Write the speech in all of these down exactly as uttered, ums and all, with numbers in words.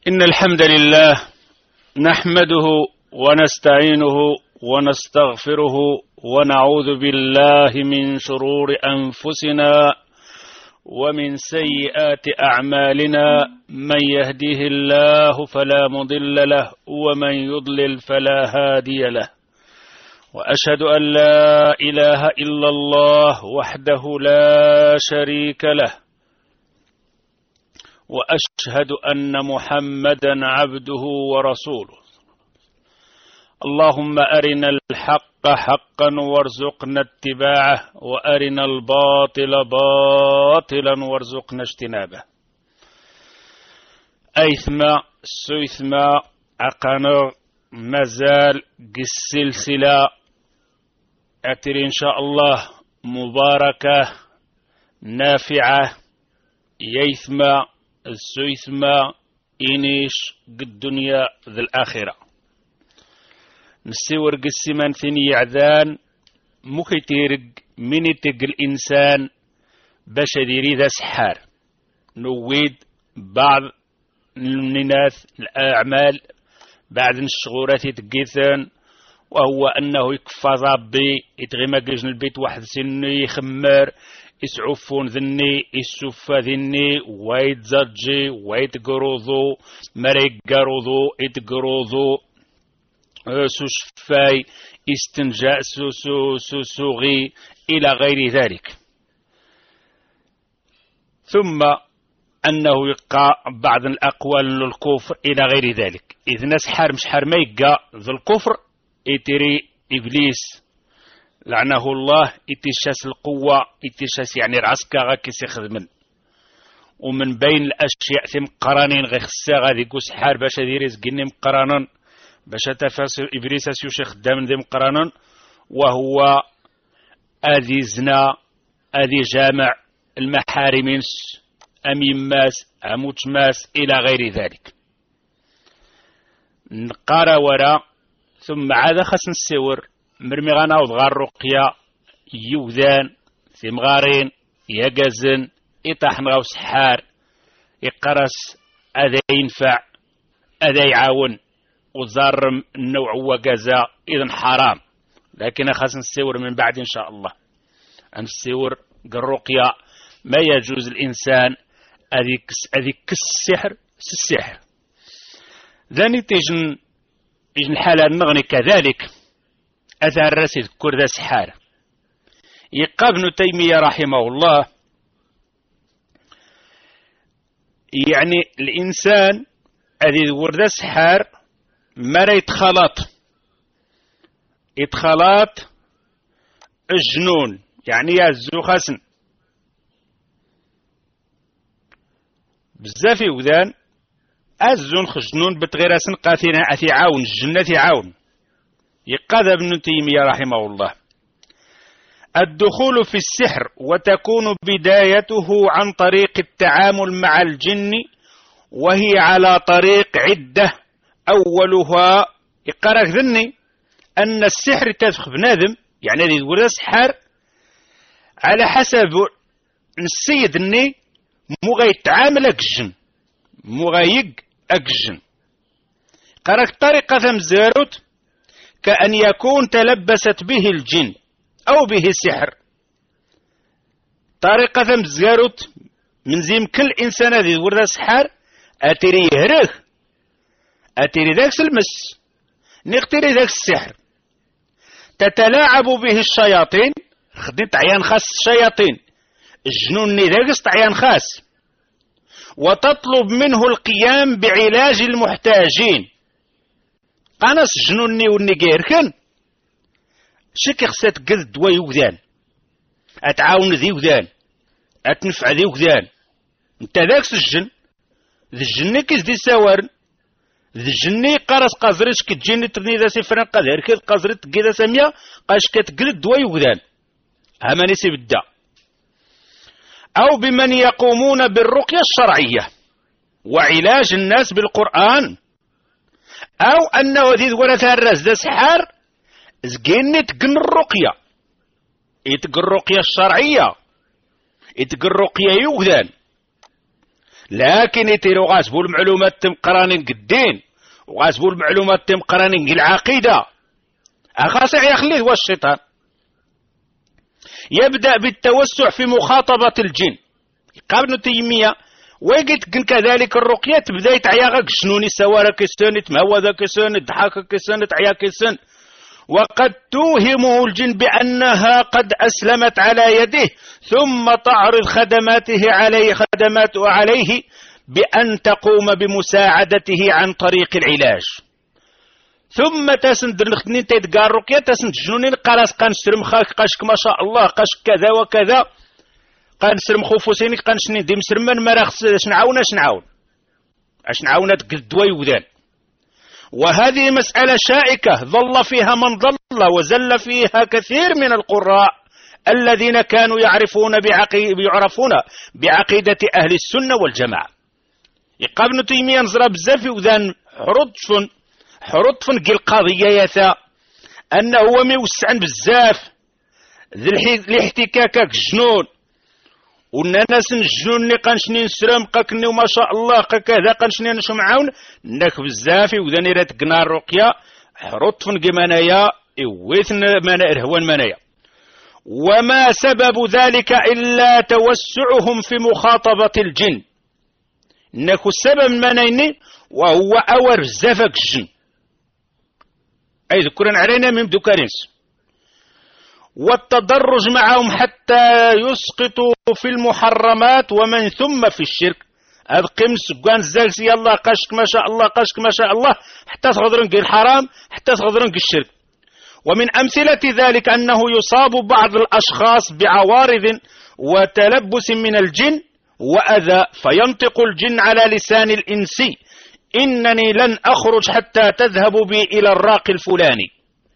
إن الحمد لله نحمده ونستعينه ونستغفره ونعوذ بالله من شرور أنفسنا ومن سيئات أعمالنا. من يهده الله فلا مضل له ومن يضلل فلا هادي له، وأشهد أن لا إله إلا الله وحده لا شريك له، وأشهد أن محمدا عبده ورسوله. اللهم أرنا الحق حقا وارزقنا اتباعه، وأرنا الباطل باطلا وارزقنا اجتنابه. أيثما سويثما عقنر مازال السلسلة أتري إن شاء الله مباركة نافعة ييثما السويثما إنيش الدنيا ذي الآخرة. نسيور قسمان ثني عذان مكتيرق من يتق الإنسان باش يديري ذا سحار. نويد بعض الناس الأعمال بعد الشغورات يتقيثن، وهو أنه يكفى ضابي يتغمى قجن البيت واحد سني يخمر يسعفون ذني يسوفا ذني ويتزجي ويتقروضو مريق قروضو يتقروضو سوشفاي استنجاء سوسوغي إلى غير ذلك. ثم أنه يقع بعض الأقوال للكفر إلى غير ذلك. إذ ناس حار مش حار ما يقع ذو الكفر يتري إبليس لعنه الله يتشاس القوة يتشاس يعني رعسكا غاكيس يخدمن، ومن بين الأشياء ثم قرانين غي خسا غادي يقوس حار باش هذي قني مقرانا باش تفاسر إبليس أسيوش خدام ذي مقرانا، وهو أذي زنا أذي جامع المحارمين أميم ماس أموت ماس إلى غير ذلك. نقارا ورا ثم عاد خاص نسور مرمي غناوض غار رقيا يوذان في مغارين يقزن يطاحن غاو سحار يقرس أذا ينفع أذا يعاون وزارم النوع وقزا إذن حرام. لكن خاص نسور من بعد إن شاء الله نسور الرقيا ما يجوز الإنسان أذيك أذيك السحر السحر ذاني تيجن يجن الحالة نغني كذلك أثار رسيد كرد سحار. يقى ابن تيمية رحمه الله يعني الإنسان أذي ورد سحار مرا يتخلط يتخلط الجنون يعني يازو خاسن بزاف يوذان أزون خجنون بتغيرسن قاثنا أثي عاون الجنة عاون. يقاد ابن تيمية رحمه الله الدخول في السحر وتكون بدايته عن طريق التعامل مع الجن، وهي على طريق عدة. أولها يقرأ ذني أن السحر تدخل بنادم يعني ذي يقول السحر على حسب السيد الني مغا يتعامل أكجن مغا يق أكجن. قرأ طريقة ثمزاروت كأن يكون تلبست به الجن أو به السحر. طريقة ثمزاروت من زيم كل إنسان ذي ورد سحر أتري يهرغ أتري ذاك المس نقتري ذاك السحر. تتلاعب به الشياطين خديت عيان خاص الشياطين الجنون ذاك عيان خاص، وتطلب منه القيام بعلاج المحتاجين. قناص جنوني والنقير كان شكي خسات قد دواي وذان أتعاون ذي وذان أتنفع ذي وذان. انت ذاك الجن ذي الجن كيس دي سوارن ذي الجني قرص قازرش كتجيني ترني ذا سفران قادر كيف قازرت كيدا سامية قاش كتقلد دواي وذان هماني سيبدا. أو بمن يقومون بالرقية الشرعية وعلاج الناس بالقرآن، أو أنه ذي ورث الرز ذا سحار زقيني تقن الرقية يتقن الرقية الشرعية يتقن الرقية يوذان لكن يتيرو غاسبو المعلومات تم قرانين قدين وغاسبو المعلومات تم قرانين العقيدة أخاصع يخليه هو الشيطان. يبدأ بالتوسع في مخاطبة الجن. قال ابن تيمية وقت كذلك الرقية تبدا يتعيا غاك شنوني سوارا كيسن تمهوذا كيسن ضحاكا كيسن تعيا كيسن، وقد توهمه الجن بأنها قد أسلمت على يده ثم تعرض خدماته عليه خدماته عليه بأن تقوم بمساعدته عن طريق العلاج. ثم تسند نخدنين تيدقار رقية تسند جنونين قراس قنسرم خاك قاشك ما شاء الله قاشك كذا وكذا قنسرم خوفوسيني قنشنين ديم سرمان مراخص اش نعاون اش نعاون اش نعاون الدواي وذان. وهذه مسألة شائكة ظل فيها من ضل وزل فيها كثير من القراء الذين كانوا يعرفون بعقيدة يعرفون بعقيدة أهل السنة والجماعة. يقال ابن تيمية نزرى بزاف وذان حرطفن حرطفن قل قضية يثا أنه هو ميوسعن بزاف ذي الاحتكاكك جنون وناس الجنون اللي قنشنين سرام قاكني وما شاء الله كذا قنشنين شو معاون ناك بزاف وذاني رات قنا الرقية حرطفن قمانايا إويثن مانا إرهوان مانايا. وما سبب ذلك إلا توسعهم في مخاطبة الجن. ناكو السبب مانيني وهو أور بزافك الجن أي ذكرا علينا من دكارنس والتدرج معهم حتى يسقطوا في المحرمات ومن ثم في الشرك. هذا قمس قان زالس يلا قشك ما شاء الله قشك ما شاء الله حتى تغضرنك الحرام حتى تغضرنك الشرك. ومن أمثلة ذلك أنه يصاب بعض الأشخاص بعوارض وتلبس من الجن وأذى فينطق الجن على لسان الإنسي إنني لن أخرج حتى تذهب بي إلى الراقي الفلاني.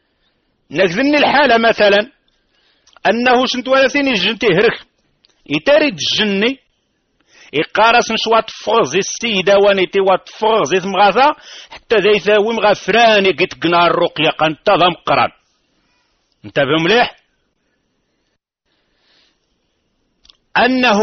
نذن الحالة مثلا أنه شنتوالثين الجن تهرخ يتارد الجني يقارس نشوات فغزي السيدة وانيتي وات فغزي ثمغاثا حتى ذي ثاوي مغافراني قد قنا الرقية قنتظم قران. انتبه مليح أنه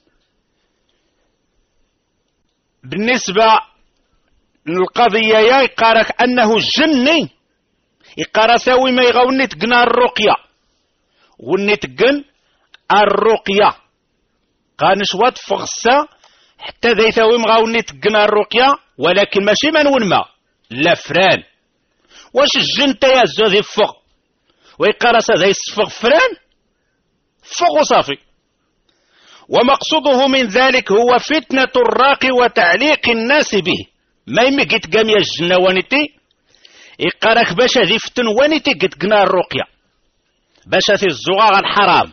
بالنسبة للقضية يقارك أنه الجني يقارساوي ما يغاوني تقنا الرقية ونتقن الرقية قانش وات فغسا حتى ذي ثاوي مغاوني تقنا الرقية ولكن ماشي من ونما لا فران. واش الجن تيازو ذي فغ ويقارس ذي الصفغ فران فغ وصافي. ومقصوده من ذلك هو فتنة الراقي وتعليق الناس به. ما يمكت قام يا الجنة وانتي يقارك باش ذي فتن وانتي قد قنا الرقية باش ذي الزغاغ الحرام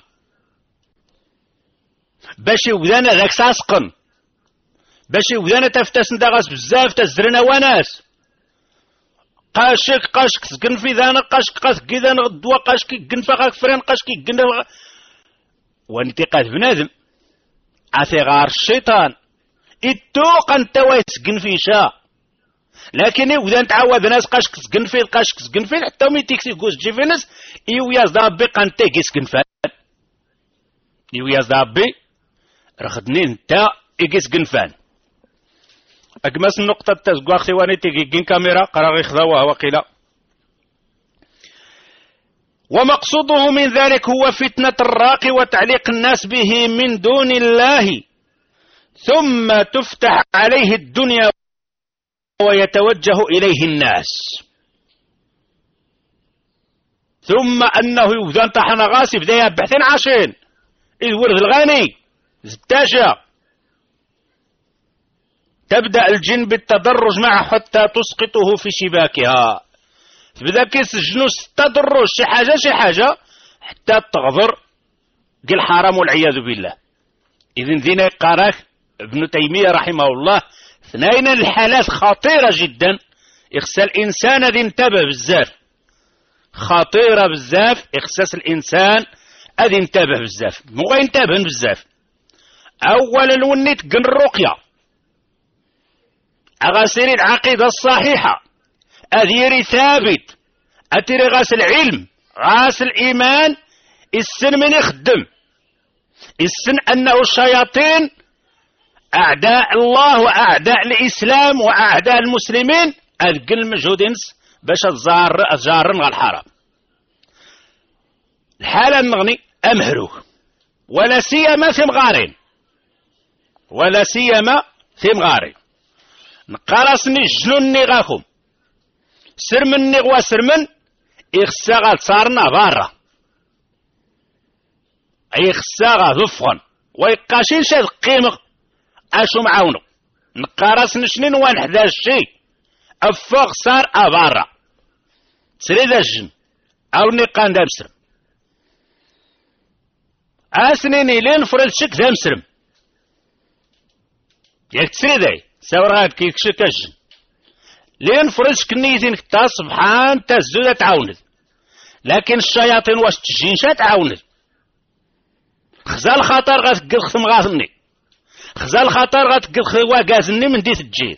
باش يوذانا ذاك ساسقن باش يوذانا تفتسن داغاس بزاف تزرنا وناس قاشك قاشك سقن في ذانا قاشك قاث كذا نغدوا قاشك قن فاك فران قاشك قن وانتي قاث بنادم عثي غار الشيطان التوق انت ويسقن في شاء لكن إذا تعود ناس قاشك سقن في قاشك سقن في حتى ميتيكسي قوس جي في ناس إيو يازدا بي قانتي قسقن فان إيو يازدا بي رخدني انت إقسقن فان أقمس النقطة تزقوا أخواني تيجين كاميرا قرار يخذوها وقيلا. ومقصوده من ذلك هو فتنة الراقي وتعليق الناس به من دون الله ثم تفتح عليه الدنيا ويتوجه إليه الناس. ثم أنه يوذن طحن غاسي بدا يبحثين عشين إذ ورد الغني زتاشا تبدأ الجن بالتدرج معه حتى تسقطه في شباكها. بدأ كيس الجنوس تدرج شي حاجة شي حاجة حتى تغضر قل حرام والعياذ بالله. إذن ذينا قراك ابن تيمية رحمه الله اثنين الحالات خطيرة جدا إخسى الإنسان ذي انتبه بزاف خطيرة بزاف إخساس الإنسان أذي انتبه بزاف مو ينتبه بزاف. أولا ونيت قن الرقية أغاسري العقيدة الصحيحة أذيري ثابت أتري غاس العلم غاس الإيمان السن من يخدم السن أنه الشياطين أعداء الله وأعداء الإسلام وأعداء المسلمين أذقل مجهودين باش تجارن غا الحرام. الحالة نغني أمهروه ولا سيما في مغارين ولا سيما في مغارين نقرصني جنوني غاكم سرمني غوا سرمن إخسا غا تصارنا بارا إخسا غا ذفغن ويقاشين شاد قيمة أشو معاونو نقرصني شنين وان حدا الشي أفوق صار أبارا تسري ذا الجن أو نقان دا مسرم أسنين إلين فرد شك ذا مسرم ياك تسري ذاي ساور غاد كيكشك الجن لين فرد شك نيتين كتا سبحان تزودة تعاوند لكن الشياطين واش تجين شا تعاوند خزال خطر غتقل ختم غاثني خزال خطر غتقل خوا قازني من ديت الجيد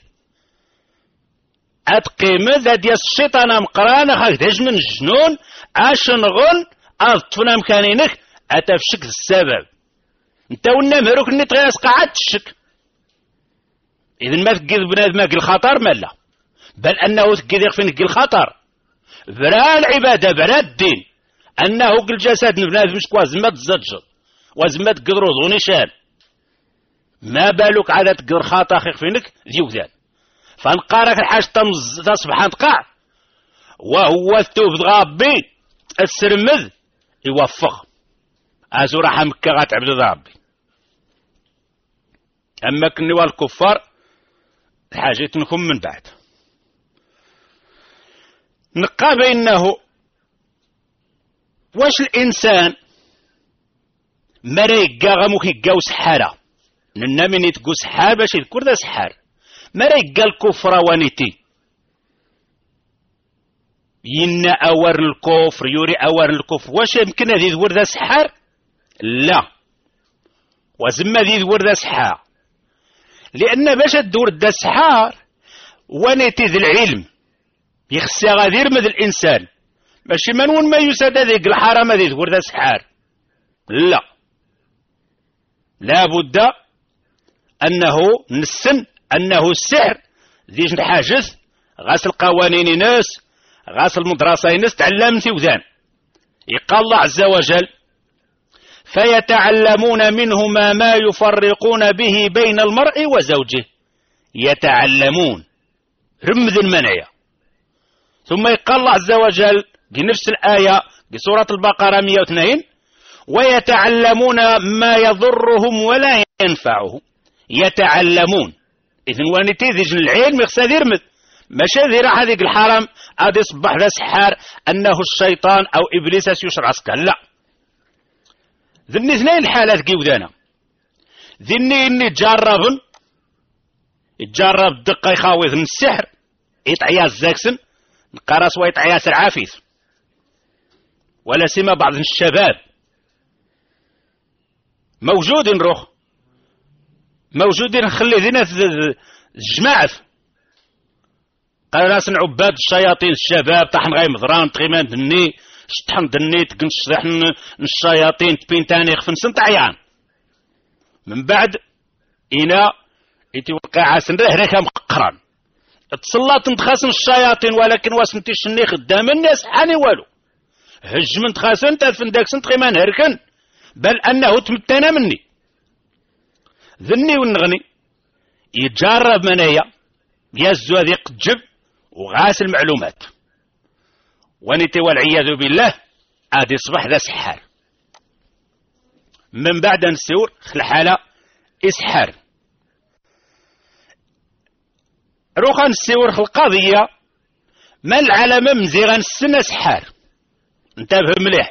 أتقيم ذا ديال الشيطان مقران خاك داج من الجنون أشنغن أطفنا مكانينك أتفشك السبب انت ونا مهروك ني تغيس قاعد تشك إذن ما تقيد بنادم قل الخطر مالا بل أنه تقيد يخفين قل الخطر برا العبادة برا الدين أنه قل جسد بنادم مش كواز ما تزجر وازما تقيد روضوني شان ما بالك على تقيد الخطر يخفينك ذيو ذان فنقارك الحاج تصبح تقع وهو التوب غابي السرمذ يوفق ازو راح مكة غاتعبد ربي. اما كني والكفار حاجتكم من بعد نقا بينه واش الانسان مريقا غموك يقاو سحارة ننا من يتقو سحار باش يذكر ذا سحار مريقا الكفر وانيتي ينا أور الكفر يوري أور الكفر واش يمكن هذي ذور ذا سحار لا وزما ذي ذور ذا سحار لأن باش تدور ذا سحار وانيتي ذي العلم يخسى غادير مذ الإنسان ماشي منون ما يساد ذيك الحرام ذي ذور ذا سحار لا لا بد أنه نسن أنه السحر ذيش نحاجز غاس القوانين ناس غاس المدرسة ناس تعلمتي وذان يقال الله عز وجل فيتعلمون منهما ما يفرقون به بين المرء وزوجه يتعلمون رمذ المنايا ثم يقال الله عز وجل بنفس الآية بسورة البقرة مئة واثنين ويتعلمون ما يضرهم ولا ينفعهم يتعلمون إذن وانتي ذي العلم يخسى ذيرمذ ماشي ذي راح هذيك الحرام هذا يصبح ذا سحار أنه الشيطان أو إبليس يشرع عسكر لا ذني اثنين الحالات كيودانا ذني إني تجرب يتجرب الدقة يخاوذ من السحر يطعيا الزاكسن القرص ويطعيا العافيس ولا سيما بعض الشباب موجودين روح موجودين خلي ذينا الجماعة قال ناس عباد الشياطين الشباب طحن غاي مضران تغيمان دني شطحن دني تقنش صحن الشياطين تبين تاني خفن سنت عيان من بعد إنا يتوقع عاسن هناك مقران تصلات نتخاسن الشياطين ولكن واسمتي شني خدام الناس حاني والو هج من تخاسن تدفن داك سنت غيمان هركن بل أنه تمتنا مني ذني ونغني يتجرب منايا يزو ذي قجب وغاس المعلومات ونتي والعياذ بالله عاد يصبح ذا سحار من بعد نسور الحالة إسحار روخا نسور القضية ما العلامة مزيغان السنة سحار انتبه مليح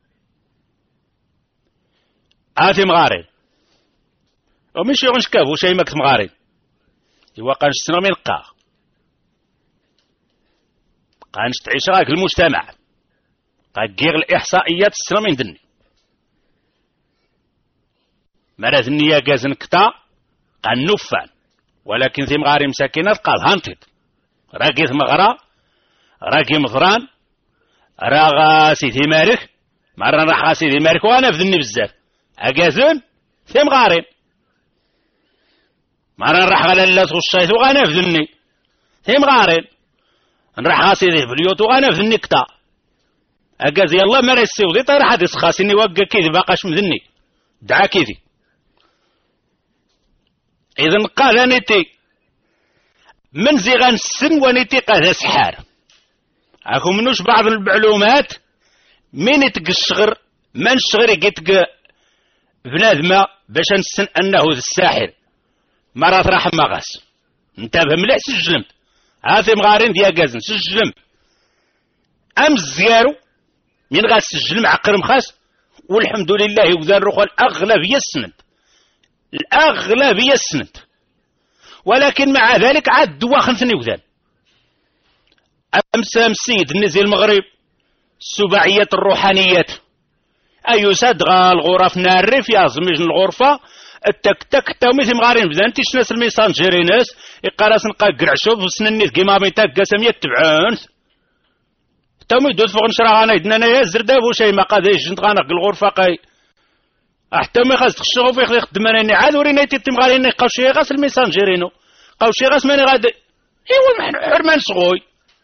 آتي مغارين ومشي غنشكافو شي ماك مغارين إوا قانش السنة من القاغ قانش تعيش راك المجتمع قاقيغ الإحصائيات السنة من دني مرات النية قازن كتا قان نفان ولكن ثم غاري مساكنات قال هانتد راقي ثم غرا راقي مضران راغا سيدي مارك مرة راح سيدي مارك وانا في ذني بزاف أقازن ثم غارين ما نروح على لا تغشيت وغنفذني ثيم غارين نروح غاسيدي في اليوت وغنفذني كتا أجاز يلا ما ريسيوضي طير حد يسخاسيني وقا كيدي باقاش مذني دعا كيدي. إذن قال أنيتي من زيغان السن ونيتي قاد سحار أكو منوش بعض المعلومات مين يتق الشغر من الشغر يتق بنادم باش نسن أنه ذا الساحر مرات راح مغاس انتبه مليح سجلمت هاثي مغارين ديا قازن سجلم أم الزيارو من غاس سجلم عقرم خاس والحمد لله يوذان رخو الأغلبية السند الأغلبية السند ولكن مع ذلك عاد دواخن ثني وذان أمسا مسيد نزل المغرب السباعية الروحانيات أيو صدغة الغرف نارف يا زميج الغرفة التك تك تا مثل مغارين بزان تيش ناس الميسانجيري ناس يقراس نقا قرعشوف وسنني كيما ميتاك قاسم يتبعون تا ميدوز فوق نشرا غانا يدنا يا زرداب وشي ما قاديش جنت غانا الغرفة قاي حتى ما خاص تخشغو في خدم انا عاد ورينا تيتم غارين نقاو شي غاس الميسانجيرينو قاو شي غاس ماني غادي ايوا حرمان صغوي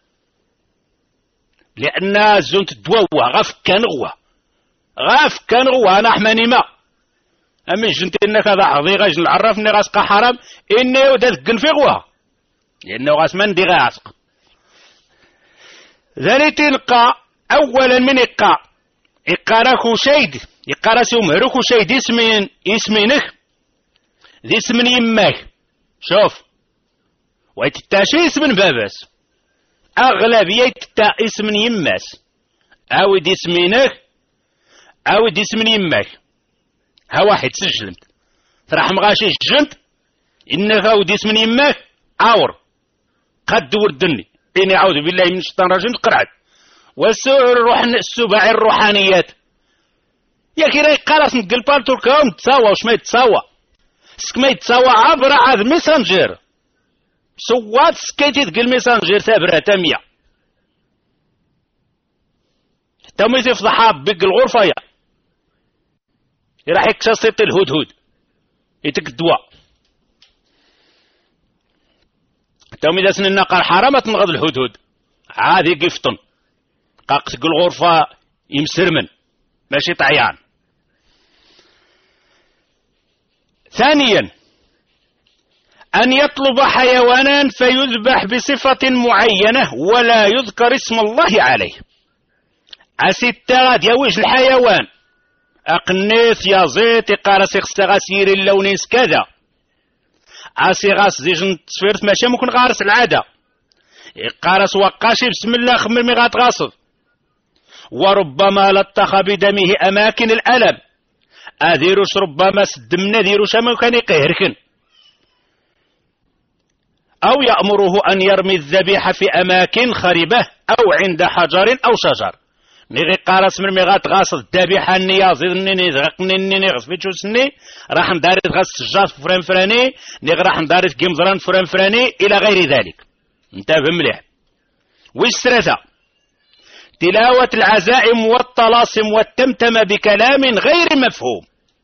لان زونت دواوا غاف كان غوا غاف كان غوا انا حماني ما امي جنت انك هذا عضي غاج نعرفني غاسقا حرام اني ودات في غوا لانه غاس من دي غاسق ذاني تلقى اولا من يقع يقراكو شيد يقرا سومهركو شيد اسمين اسمينك ذي اسم يماك شوف ويتتاشي اسم باباس اغلبية تا اسم يماس او دي اسمينك او دي اسم يماك ها واحد سجلت راح مغاشي سجلت انك او دي اسم يماك عور قد وردني اني اعوذ بالله من الشيطان الرجيم قرعت والسوء الروح السباعي الروحانيات يا كي راهي قالت نقلبال تركاهم تساوى وش ما يتساوى سك ما يتساوى عبر عاد ميسانجير سوات سكيتي تقل ميسانجير ثابرة تامية حتى ما يتفضحها بق الغرفة يا راح يكسسيط الهدهد يتك الدواء حتى ما إذا سننا قال حرامة تنغض الهدهد عادي قفطن قاقتك الغرفة يمسرمن ماشي طعيان. ثانيا أن يطلب حيوانا فيذبح بصفة معينة ولا يذكر اسم الله عليه. أستغاد يوج الحيوان أقنيث يا زيت قارس غسير اللون كذا أسي غاس زيجن تصفيرت ماشي ممكن غارس العادة قارس وقاشي بسم الله خمر ميغات غاصب وربما لطخ بدمه أماكن الألم أذيروش ربما سدمنا ذيروش ما كان يقهركن أو يأمره أن يرمي الذبيحة في أماكن خربة أو عند حجر أو شجر نيغي قارس من ميغات غاص الذبيحة النياز نيني ذغقني غصبيتشو سني راح نداري غاص الشجاج فران فراني نيغي راح نداري قمزران فران فراني إلى غير ذلك. انتبه مليح. وش ثلاثة تلاوة العزائم والطلاسم والتمتم بكلام غير مفهوم.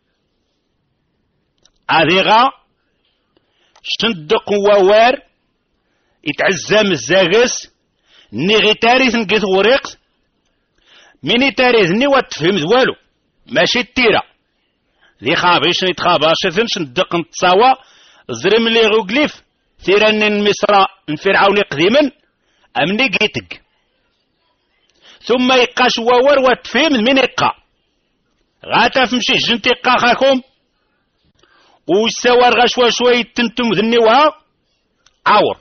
أذيغا شندق ووار يتعزم الزاغس نيغي تاريث نقيت وريق ميني تاريث ني واتفهم والو ماشي التيرة ذي خابيش نتخاباش شندق نتصاوى زرم لي غوغليف ثيران مصر نفرعون قديما أمني قيتك ثم يقاش وور واتفهم من يقا غاتا فمشي جنتي قا خاكم ويسوار غشوا شوي تنتم ذنيوها عور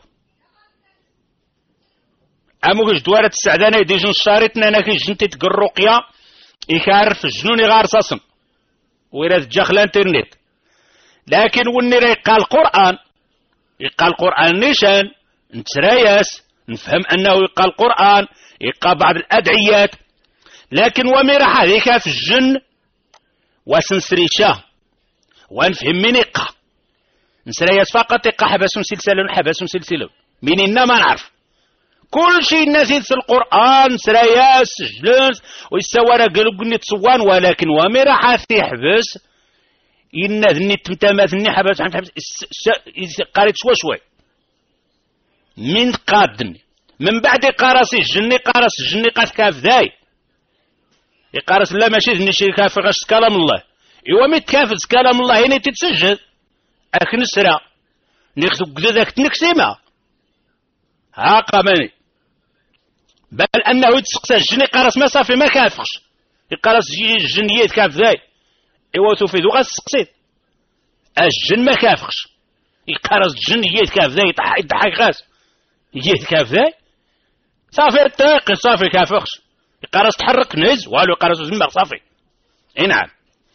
امو كش دوارة السعدانة يديجن الشارتنا انا كي جنتي تقرقيا يكارف الجنون يغار صاصم ويراد جاخل انترنت لكن وني يقال القرآن يقال القرآن نيشان نترياس نفهم انه يقال القرآن يقال بعض الادعيات لكن وميرا هذيك في الجن وسنسريشاه ونفهم من يقع نسرياس فقط يقع حبس سلسلة حبس سلسلة من إنا ما نعرف كل شيء نسيت في القرآن سرياس جلوس ويسوى قالوا قلني تصوان ولكن وميرا حاثي حبس ينادني تمتاماتني حبات حبات قاريت شوي شوي من قادني من بعد قارسي الجني قارس الجني قاس كاف ذاي يقارس لا ماشي ذني شي كاف غاش كلام الله ايوا مي تكافل كلام الله هنا تتسجل اك نسرا ناخذ كذا ذاك تنكسيما ها قامني بل انه يتسقسى الجني قارس ما صافي ما كافخش يقارس الجنيات كاف ذاي ايوا توفيدو غاسقسيت الجن ما كافخش يقارس الجنيات كاف ذاي يضحك غاس يجيه كاف ذاي صافي الطريق صافي كافخش يقارس تحرك نهز والو يقارس زمك صافي اي نعم.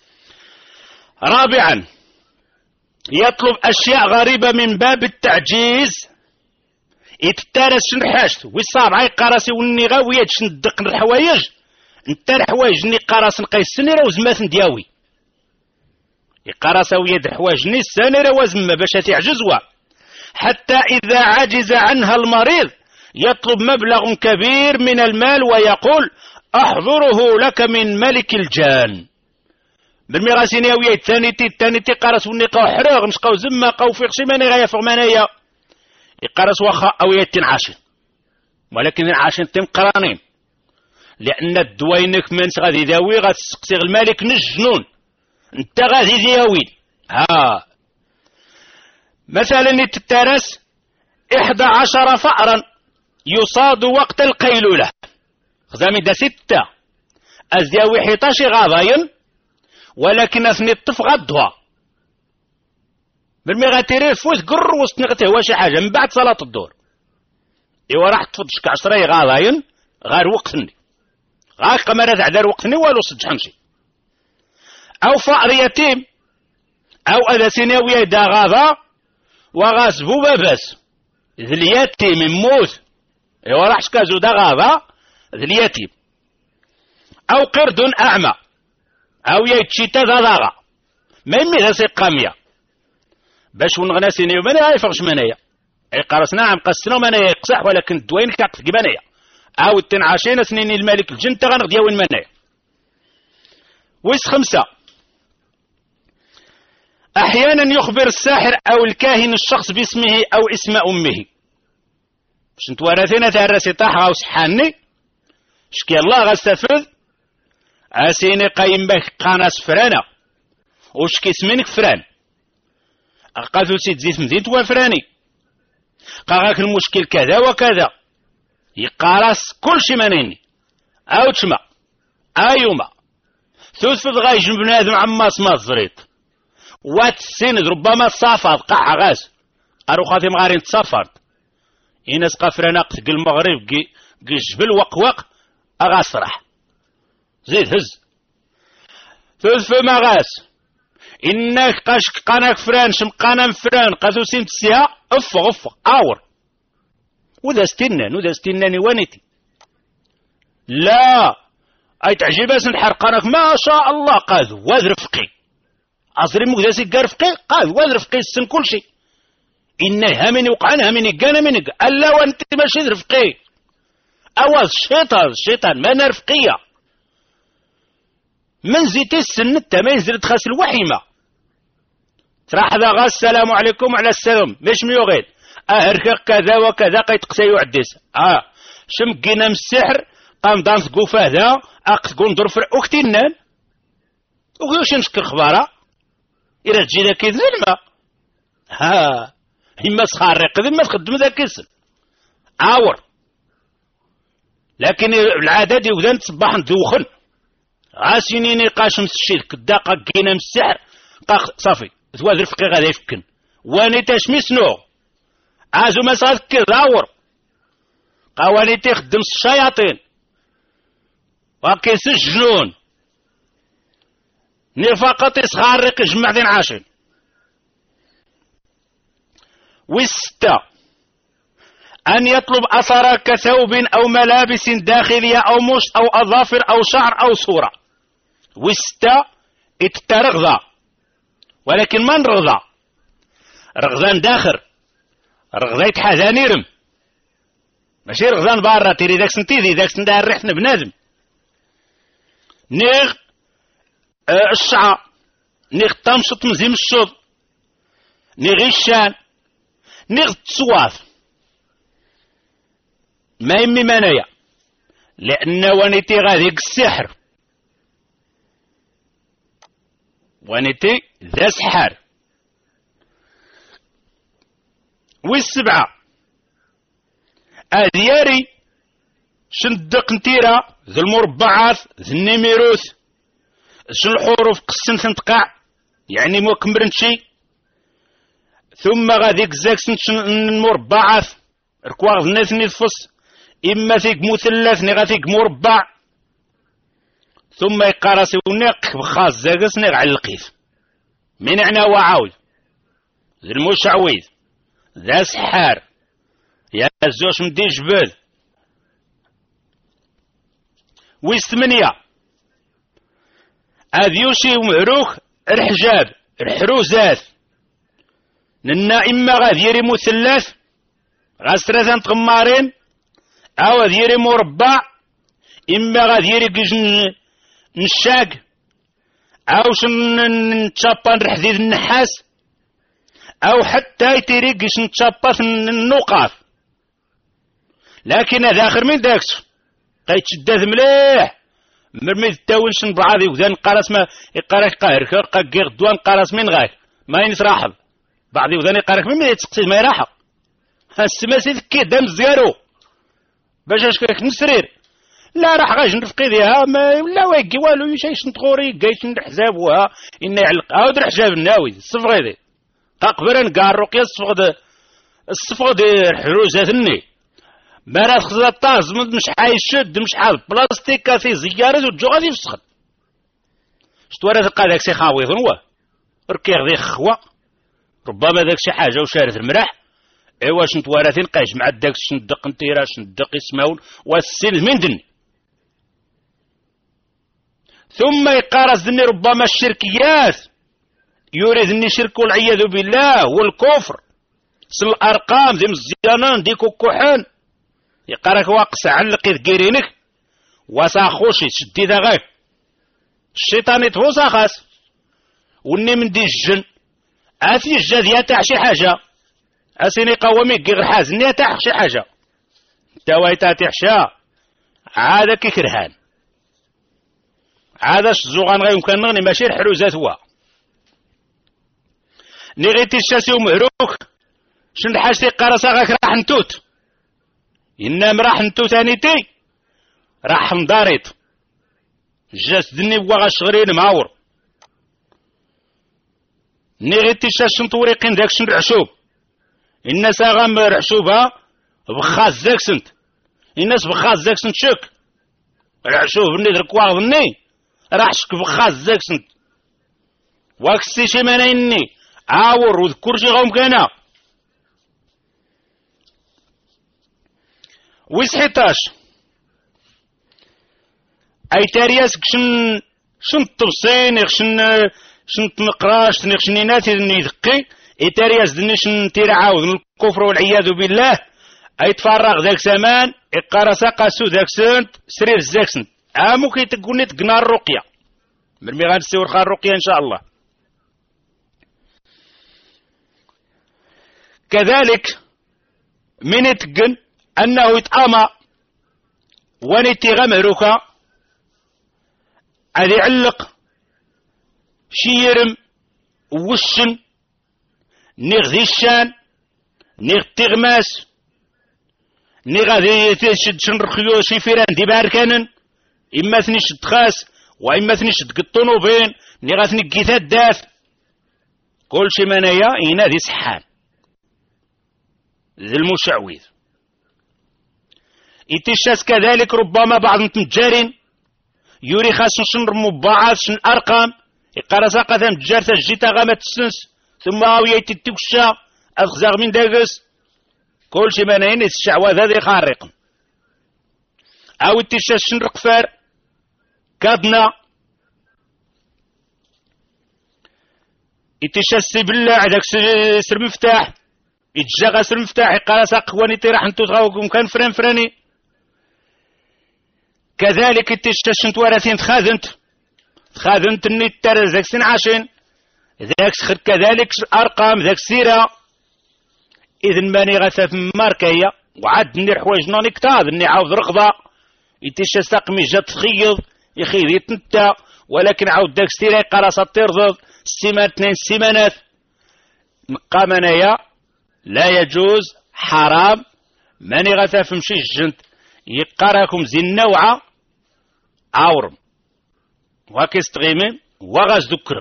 رابعا يطلب اشياء غريبة من باب التعجيز يتتارس نحاشت ويصاب عاي قارسي وني غاوية ندق الحوايج انت الحوايج ني قارس نقيس سنيرة وزمات ندياوي يقارس ويد الحوايج ني سنيرة وزمة باش تعجزوا حتى إذا عجز عنها المريض يطلب مبلغ كبير من المال ويقول أحضره لك من ملك الجان بالمغاسيني ويا الثانيتي الثانيتي قارس ونقاو حراغ نشقاو زما قاو في خشي ماني غايا فوق مانايا يقارس واخا أويا تنعاشن ولكن العاشن تم قرانين لأن الدوينك منس غادي داوي غاتسقسي الملك نجنون انت غادي داوي ها مثلا تتارس إحدى عشر فأرا يصاد وقت القيلولة خزامي دا ستة أزداوي حيطاشي غاضاين ولكن أثني الطف غدها بالمي غاتيري فوز قر وسط نغته هو شي حاجة من بعد صلاة الدور إيوا راح تفضشك عشرة غاضاين غار وقتني غاك قمرة تعدار وقتني والو صدحنشي أو فأر يتيم أو أذا سيناوية دا غاضا وغاسبو باباس ذي اليتيم يموت ايوا راح شكازو دا غاضا ذي اليتيم او قرد اعمى او يتشيتا دا ضاغا ما يمي ذا سيقامية باش ونغنا سينيو مانايا يفرش مانايا اي قارس نعم قسنا مانايا يقصح ولكن الدوين كاقف مانايا او التنعاشين سنين الملك الجن تغنغ وين مانايا. ويس خمسة احيانا يخبر الساحر او الكاهن الشخص باسمه او اسم امه باش نتوارثينا تاع راسي طاح غاو سحاني شكي الله غاستفد اسيني قايم بك قناص فرانا وشكي اسمينك فران قالو سيد زيت مدينة وفراني قاغاك المشكل كذا وكذا يقارس كل شي مانيني او تشما ايوما ثوث غايج بنادم عماس ما الزريط وات السند ربما صافد قاع غاز ارو خاتم غارين تصفرت إناس قافرنا قتق المغرب قي جبل وقوق أغاسرح زيد هز ثلث ما غاس إنك قاشك قاناك فران شمقانا فران قاثو سيمت السيا أفق أفق أور وذا استنان وذا استناني وانتي لا أي تعجب سنحر قاناك ما شاء الله قاذ وذ رفقي أصري مقدسي قرفقي قاذ وذ رفقي السن كل شيء إنها من يوقعنا من يقانا من يقانا ألا وانت ماشي رفقي أواز الشيطان الشيطان ما نرفقية من زيت السنة ما ينزل تخاس الوحيمة تراح ذا غاز السلام عليكم وعلى السلام مش ميوغيل أهركك كذا وكذا قيت قسي وعديس آه شمقينا من السحر قام دانس قوفا ذا أقت قندر فرق وكتنان وغيوش نشكر خبارة إلا تجينا كي ذلما ها إما سخارق ذي ما تخدم ذاك السن عاور لكن العادة دي وذان تصبح ندوخن عاسيني نقاش مسشيد كداقة كينا مسحر قاق صافي ثواد رفقي غادي يفكن واني تشمي سنو عازو ما صادك عاور قواني تخدم الشياطين وكيس الجنون ني فقط يسخارق يجمع ذين عاشين. والستة أن يطلب أثر كثوب أو ملابس داخلية أو مشط أو أظافر أو شعر أو صورة. والستة اترغضا ولكن من رغضا رغضان داخل رغضا يتحاذاني رم ماشي رغضان بارا تيري داك سنتيدي داك سندار ريحنا بنادم نيغ أه الشعر نيغ تمشط مزيم الشوط نيغ الشان نيغ التصواف ما يمي منايا لأن وانيتي غاديك السحر وانيتي ذا سحر. والسبعة أدياري شندق نتيرا ذو المربعات ذو النيميروث شن الحروف قسن ثنتقع يعني مو كمبرنشي ثم غاديك زاكسن المربعات ركواغ الناس نفس إما فيك مثلث نغا فيك مربع ثم يقارسي ونق بخاص زاكس نغ على القيف من عنا وعاود ذي المشعوذ ذا سحار يا الزوش مدي جبال. ويستمنيا أذيوشي ومعروخ الحجاب الحروزات لنا إما غاديري مثلث غاسرة تغمارين أو غاديري مربع إما غاديري كيش نشاق أو شن نتشابان رحديد النحاس أو حتى يتيري كيش نتشابا النقاف. لكن هذا آخر من داكس قيتشداد مليح مرمي التاونش بعضي وذا نقارس ما يقارك قاهرك قاقيغ دوان قارس من غاك ما ينتراحب بعضي وذا يقارك من ملي تسقسي ما يراحب السماسي ذكي دام زيارو باش اشكاك نسرير لا راح غاش نرفقي ديها ما لا واكي والو يشيش نتغوري كايش نحزاب وها إن يعلق عاود الحجاب الناوي الصفغي دي تقبرن كاع الرقية الصفغ الصفغ دي الحروزات الني مرات خزا طاز مش حايشد مش حال بلاستيك في زيارة وجو غادي يفسخ شتوارا تلقى داكشي خاويض هو ركيغ ذي خوا ربما داكشي حاجة وشارت المراح ايوا شنتوارا تنقاش مع داكشي شندق نتيرا شندق يسماون والسن من دني ثم يقارس دني ربما الشركيات يريد اني شرك والعياذ بالله والكفر سل الارقام دي مزيانان دي كوكوحان يقارك واقص علق ذكيرينك وساخوشي شدي ذا غاك الشيطان يتفوسا خاص وني من دي الجن اثي الجاذية تاع شي حاجة اسيني قوامي غير حازني تاع شي حاجة توايتا تحشا عادا كيكرهان عادا الزغان غير يمكن نغني ماشي الحروزات هو نغيتي الشاسي ومهروك شن حاجتي قارسا غاك راح نتوت إنما راح نتو ثانيتي راح نداريط جاسدني بواغا شغرين معور نغيتي شاش نطوريقين داكشن العشوب الناس غام رعشوبها بخاز زاكسنت الناس بخاز زاكسنت شك العشوب ني درك واغني راح شك بخاز زاكسنت واكسي شي مانيني عاور وذكر شي غوم كانا. ويسحيطاش اي تارياسك شن شن الطبسين شن شن تنقراش شنينات يدقي اي تارياس دني شن تير عاود من الكفر والعياذ بالله اي تفرغ ذاك زمان اقارسا قاسو ذاك سنت سرير ذاك سنت امو كي تقولني تقنا الرقيه مرمي غنسيو رخا الرقيه ان شاء الله. كذلك من يتقن أنه يتقامى ونتي غمروكا أذي علق شيرم وشن نغذي الشان نغ تغماس نغذي تشد شنرخيو شفيران دي باركانن إما ثني شد خاس وإما ثني شد قطنو بين نغاثني قيثات داف كل شي منايا إنا ذي سحان ذي المشعوذ. إتشاس كذلك ربما بعض التجارين يوري خاص شنر مباعث شن أرقام يقرا ساقة تجار تجيتا غامة السنس ثم هاوية تتكشا أخزاغ من داقس كل شي مانين الشعوذ هذا خارق أو إتشاس شنر قفار كادنا إتشاس سيبلا عداك سر مفتاح إتجاغا سر مفتاح يقرا ساق واني تيراح نتو تغاوكم كان فران فراني. كذلك التشتشنت ورثين تخاذنت تخاذنت النت ترزك سن عشين ذاك سخر كذلك أرقام ذاك سيرة إذن ماني غثا في ماركية وعاد ني حوايج نوني كتاد ني عاود رغضة يتيشا ساقمي جات تخيض يخيض يتنتا ولكن عاود داك سيرة قرصة ترضض السيمانة اثنين سيمانات نقام انايا لا يجوز حرام ماني غثا في مشي الجنت يقراكم زي النوعة عورم وكيستغيمين وغاز دكرم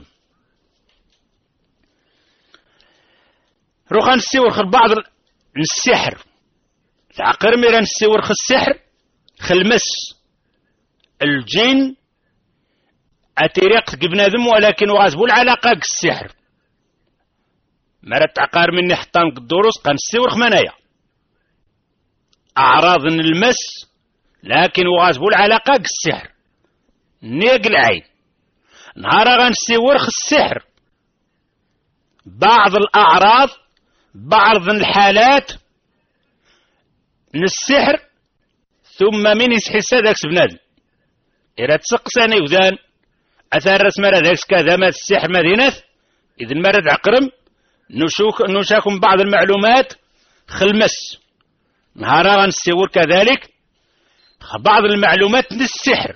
روخا نسيور خل بعض السحر تعقر ميرا نسيور خل السحر خل مس الجن اتريق بنادم ولكن وغازبو العلاقة السحر مرات تعقار مني حطان الدروس قنسيور خمانايا اعراض المس لكن وغازبو العلاقة السحر نيق العين نهار غنسيور خل السحر بعض الاعراض بعض الحالات من السحر ثم من يسحس داك بنادم إذا تسقساني وذان أثار رسمة ذاك كذا ما السحر مدينة إذن مرد عقرم نشوك نشاكم بعض المعلومات خلمس نهارا غنسيور كذلك بعض المعلومات من السحر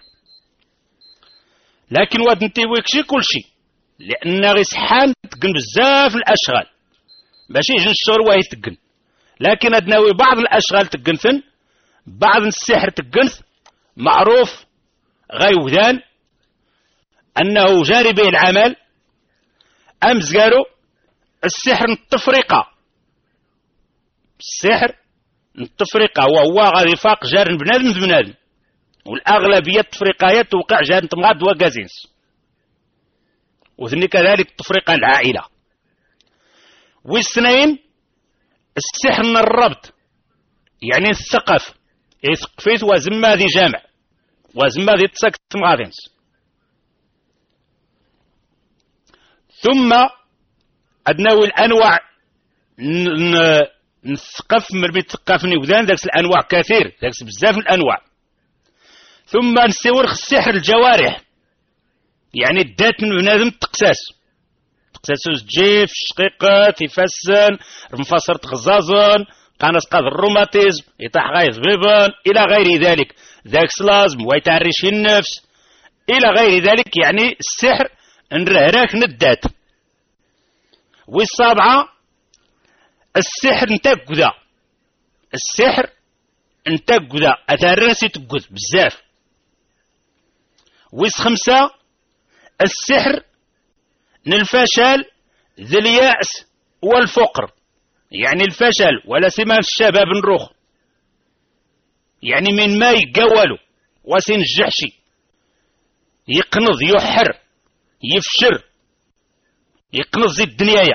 لكن واد نتيويكشي كل شيء لأن غي سحان تقن بزاف الأشغال ماشي يجي الشهر وهي تقن لكن أدناوي بعض الأشغال تقنثن بعض السحر تقنث معروف غيوذان أنه جاري به العمل أمس قالوا السحر التفرقة السحر التفرقة وهو غادي فاق جار بنادم بنادم والأغلبية التفرقايات توقع جار تمغاد وغازينس وثني كذلك التفرقة العائلة والسنين السحر من الربط يعني الثقف يثقفيت وزما ذي جامع وزما ذي تسكت مغادينس ثم أدناوي الأنواع نثقف مرمي تثقفني وذان ذاك الأنواع كثير ذاك بزاف من الأنواع ثم نسيور السحر الجوارح يعني الدات من بنادم تقساس تقساس جيف شقيقات يفسن مفسر تغزازن قانص قاض الروماتيزم يطاح غايز بيبان إلى غير ذلك ذاك سلازم ويتعرش النفس إلى غير ذلك يعني السحر نرهراك ندات والسابعة السحر نتاقذا السحر نتاقذا أثارسي تقذ بزاف ويس خمسة السحر الفشل ذي اليأس والفقر يعني الفشل ولا سمان الشباب نروخ يعني من ما يقوالو وسين الجحشي يقنض يحر يفشر يقنض الدنيا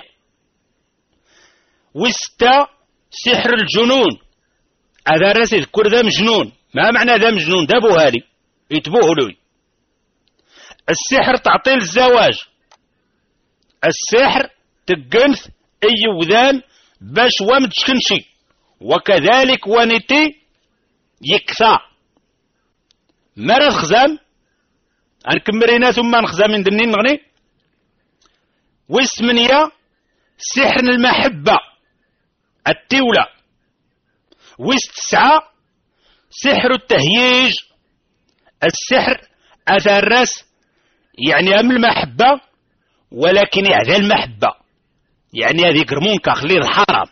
وستة سحر الجنون هذا راسي ذكر ذا مجنون ما معنى ذا مجنون ذا بوهالي يتبوه لوي السحر تعطيل الزواج السحر تقنث اي وذان باش ومتشكنشي وكذلك ونتي يكثى مرض خزام انكمرينا ثم نخزام من دنين نغني واسمنيا سحر المحبة التولة وستسعة سحر التهييج السحر أثر الراس يعني أم المحبة ولكن يعني المحبة يعني هذه قرمون كخليل الحرام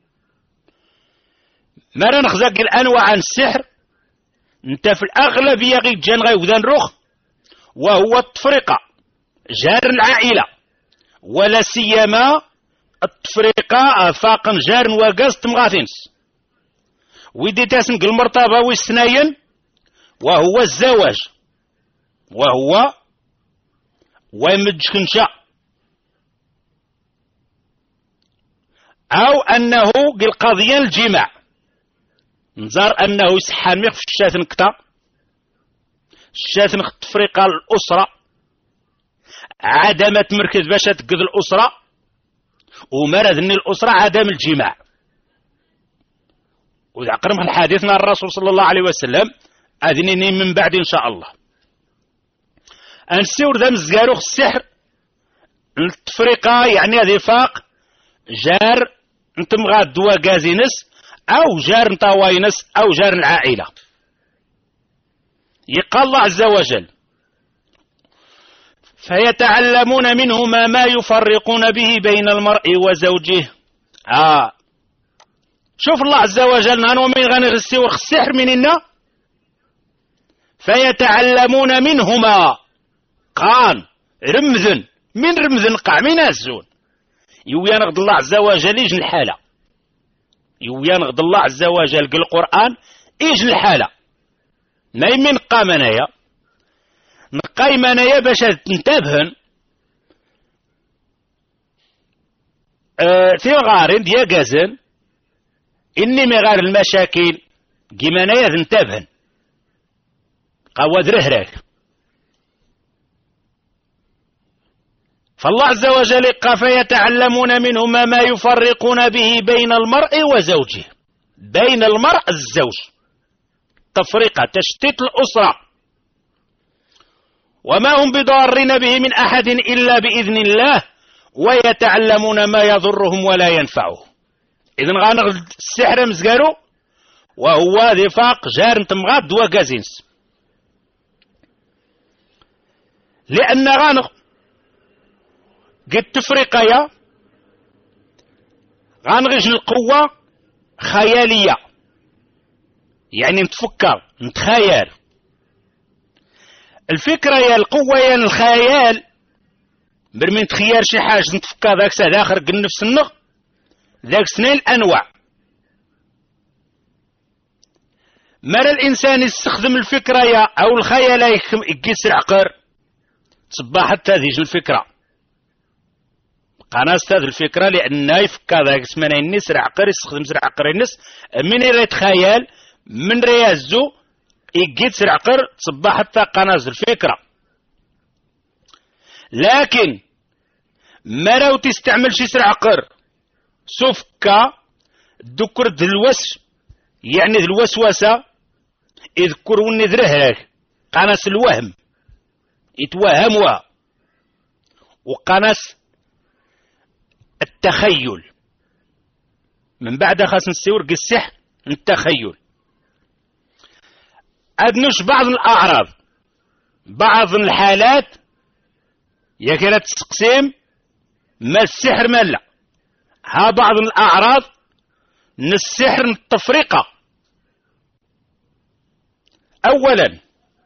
مرة نخزاق الأنواع عن السحر انت في الأغلبية غير جان غي وذان روخ وهو التفرقة جار العائلة ولا سيما التفرقة فاق جار وقصد مغاثنس ويدي تاسم المرتبة والسنين وهو الزواج وهو ويمجكنشا أو أنه قضية الجماع نزار أنه يسحان ميخ في الشات نكتا الشات نخ تفرقة الأسرة عدم تمركز باش تقضي الأسرة ومرض أن الأسرة عدم الجماع وإذا قرم الحديثنا الرسول صلى الله عليه وسلم أذنني من بعد إن شاء الله أنسيور ذا مزقاروخ السحر التفرقة يعني هذه فاق جار انتم غاد دوا كازينس او جار نطاوينس او جار العائلة. يقال الله عز وجل فيتعلمون منهما ما يفرقون به بين المرء وزوجه. آه شوف الله عز وجل نانو من غنغسي والسحر مننا فيتعلمون منهما قان رمذن من رمذن قع من الزون يويا نغض الله عز وجل يجن الحالة يويا نغض الله عز وجل قل القرآن يجن الحالة ما يمين قا منايا نقاي منايا باش تنتبهن أه في غارين ديا قازن إني مغار المشاكل جمانيا تنتبهن قواد رهرك. فالله عز وجل قال فيتعلمون منهما ما يفرقون به بين المرء وزوجه. بين المرء الزوج تفرقة تشتيت الأسرة وما هم بضارين به من أحد إلا بإذن الله ويتعلمون ما يضرهم ولا ينفعهم. إذن غانغ السحر مزقارو وهو ذفاق جار نتمغاد دوا كازينس لأن غانغ قد تفرقيا غانغج القوة خيالية يعني نتفكر نتخيل الفكرة يا القوة يا الخيال برمين تخيل شي حاجة نتفكر ذاك سا داخل النفس النغ ذاك سنين الأنواع. مرة الإنسان يستخدم الفكرة يا أو الخيال يقيس العقر تصبح حتى ذيج الفكرة قناة استاذ الفكرة لأن يفكر ذاك اسمنا الناس عقر يستخدم سرع عقر الناس من يتخيل من ريازو يقيس العقر تصبح حتى قناة الفكرة. لكن ما لو تستعمل شي سرع عقر سفكا ذكر دلوس يعني الوسوسة يذكر ونذرهك قناس الوهم يتوهمها وقناس التخيل من بعد خاص نسيور السحر التخيل. أدنوش بعض الأعراض بعض الحالات يا كانت تقسيم ما السحر ما لا ها بعض الأعراض من السحر التفرقة. أولا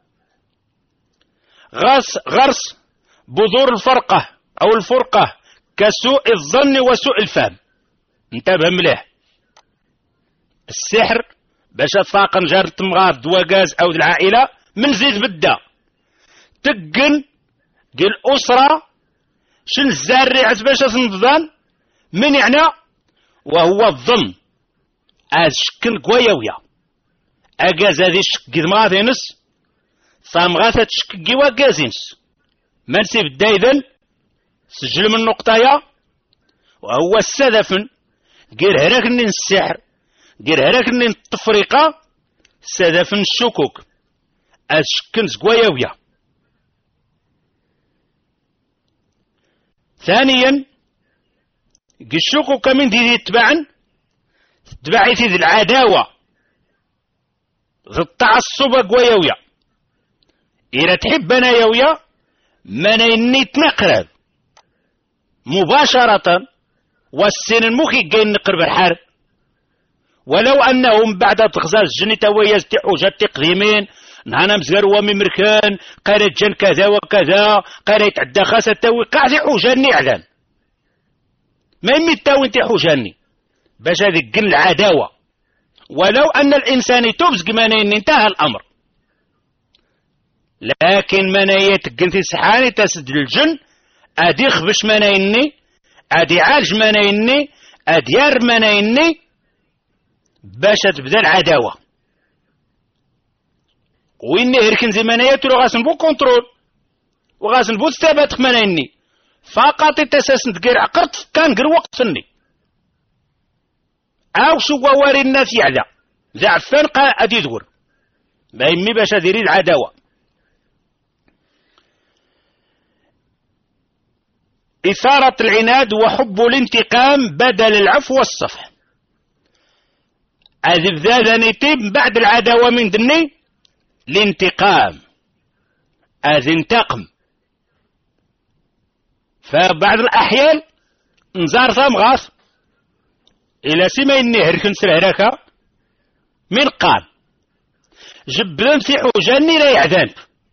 غرس غرس بذور الفرقة أو الفرقة كسوء الظن وسوء الفهم. انتبه مليح السحر باش تفاقن جار تمغاد دواقاز أو العائلة من زيد بدا تقن قل أسرة شن الزارع باش تنظن من يعني وهو الظن أشكن قويويا أجاز هذه الشك قد مغاثينس فمغاثة تشك قوى قازينس من سيب دايذن سجل من نقطايا وهو السذفن قير هراك نين السحر قير هراك نين التفريقة سذفن الشكوك أشكن قويويا. ثانيا الشكوك من دي تبعن تبعيتي ذي العداوة ذي التعصب قويويا إذا تحب أنا يويا من إني تنقرب مباشرة والسن المخي جاي نقرب الحرب ولو أنهم بعد تغزاز جنة وياز تحوجات تقديمين نهانا مزغر وممركان قالت جن كذا وكذا قالت عدا خاصة تاوي قاعد يحوجاني عذان ما يمي تاوي تحوجاني باش هذه قل العداوة ولو أن الإنسان تبزق منين انتهى الأمر. لكن منايت قلت سحاني تسد الجن أدي يخبش منايني أدي عالج منايني أدي يار منايني باش تبدا العداوة وإني هركن زي منايت ولو غاسن بو كنترول وغاسن بو استبات منايني فقط تساسن تقير عقرت كان قر وقتني أو شو واري الناس يعلى زعفان قا أدي دور ما يمي باش أديري العداوة. إثارة العناد وحب الانتقام بدل العفو والصفح. هذه بذا نتيب بعد العداوة من دني الانتقام، هذا انتقم. فبعض الأحيان نزار ثمغاث إلى سما النهر كنسر هراكا من قال جبلن في حوجاني لا يعذان،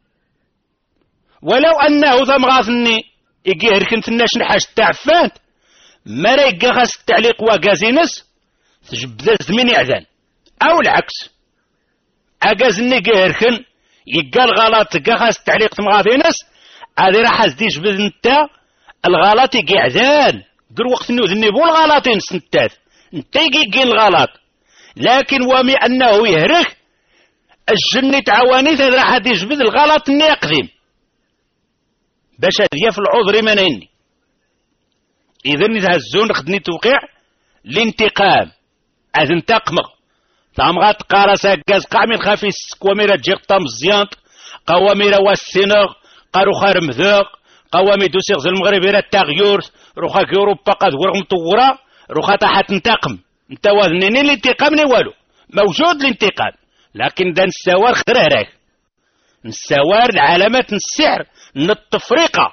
ولو أنه ثمغاثني يقهر كنت الناس نحاش تعفان ما راه يقا خاص التعليق وقازينس تجبد من يعذان، أو العكس أقازني قهر كن يقا الغلط يقا خاص التعليق ثمغاثينس هذه راح ازديش بذن انت الغلط يقي عذان قر وقت نوذني بو الغلطين سنتات انت يقي الغلط، لكن ومي أنه يهرك الجن تعوانيت هذا راح يجبد الغلط اني يقدم باش هذه في العذر منيني. إذن يتهزون خدني توقع الانتقام هذا انتقم ثامغات قارس هكاز قاع من خافي كواميرا تجيق طام الزيانط قواميرا والسنغ قارو خار مذاق قوامي دوسيغ زي المغرب إلى التغيور روخا كيوروبا قد ورغم طورا روخا تحت انتقم انت وذنيني الانتقام ني والو موجود الانتقام، لكن دا نساوار خير هراك نساوار العلامات السحر من التفرقة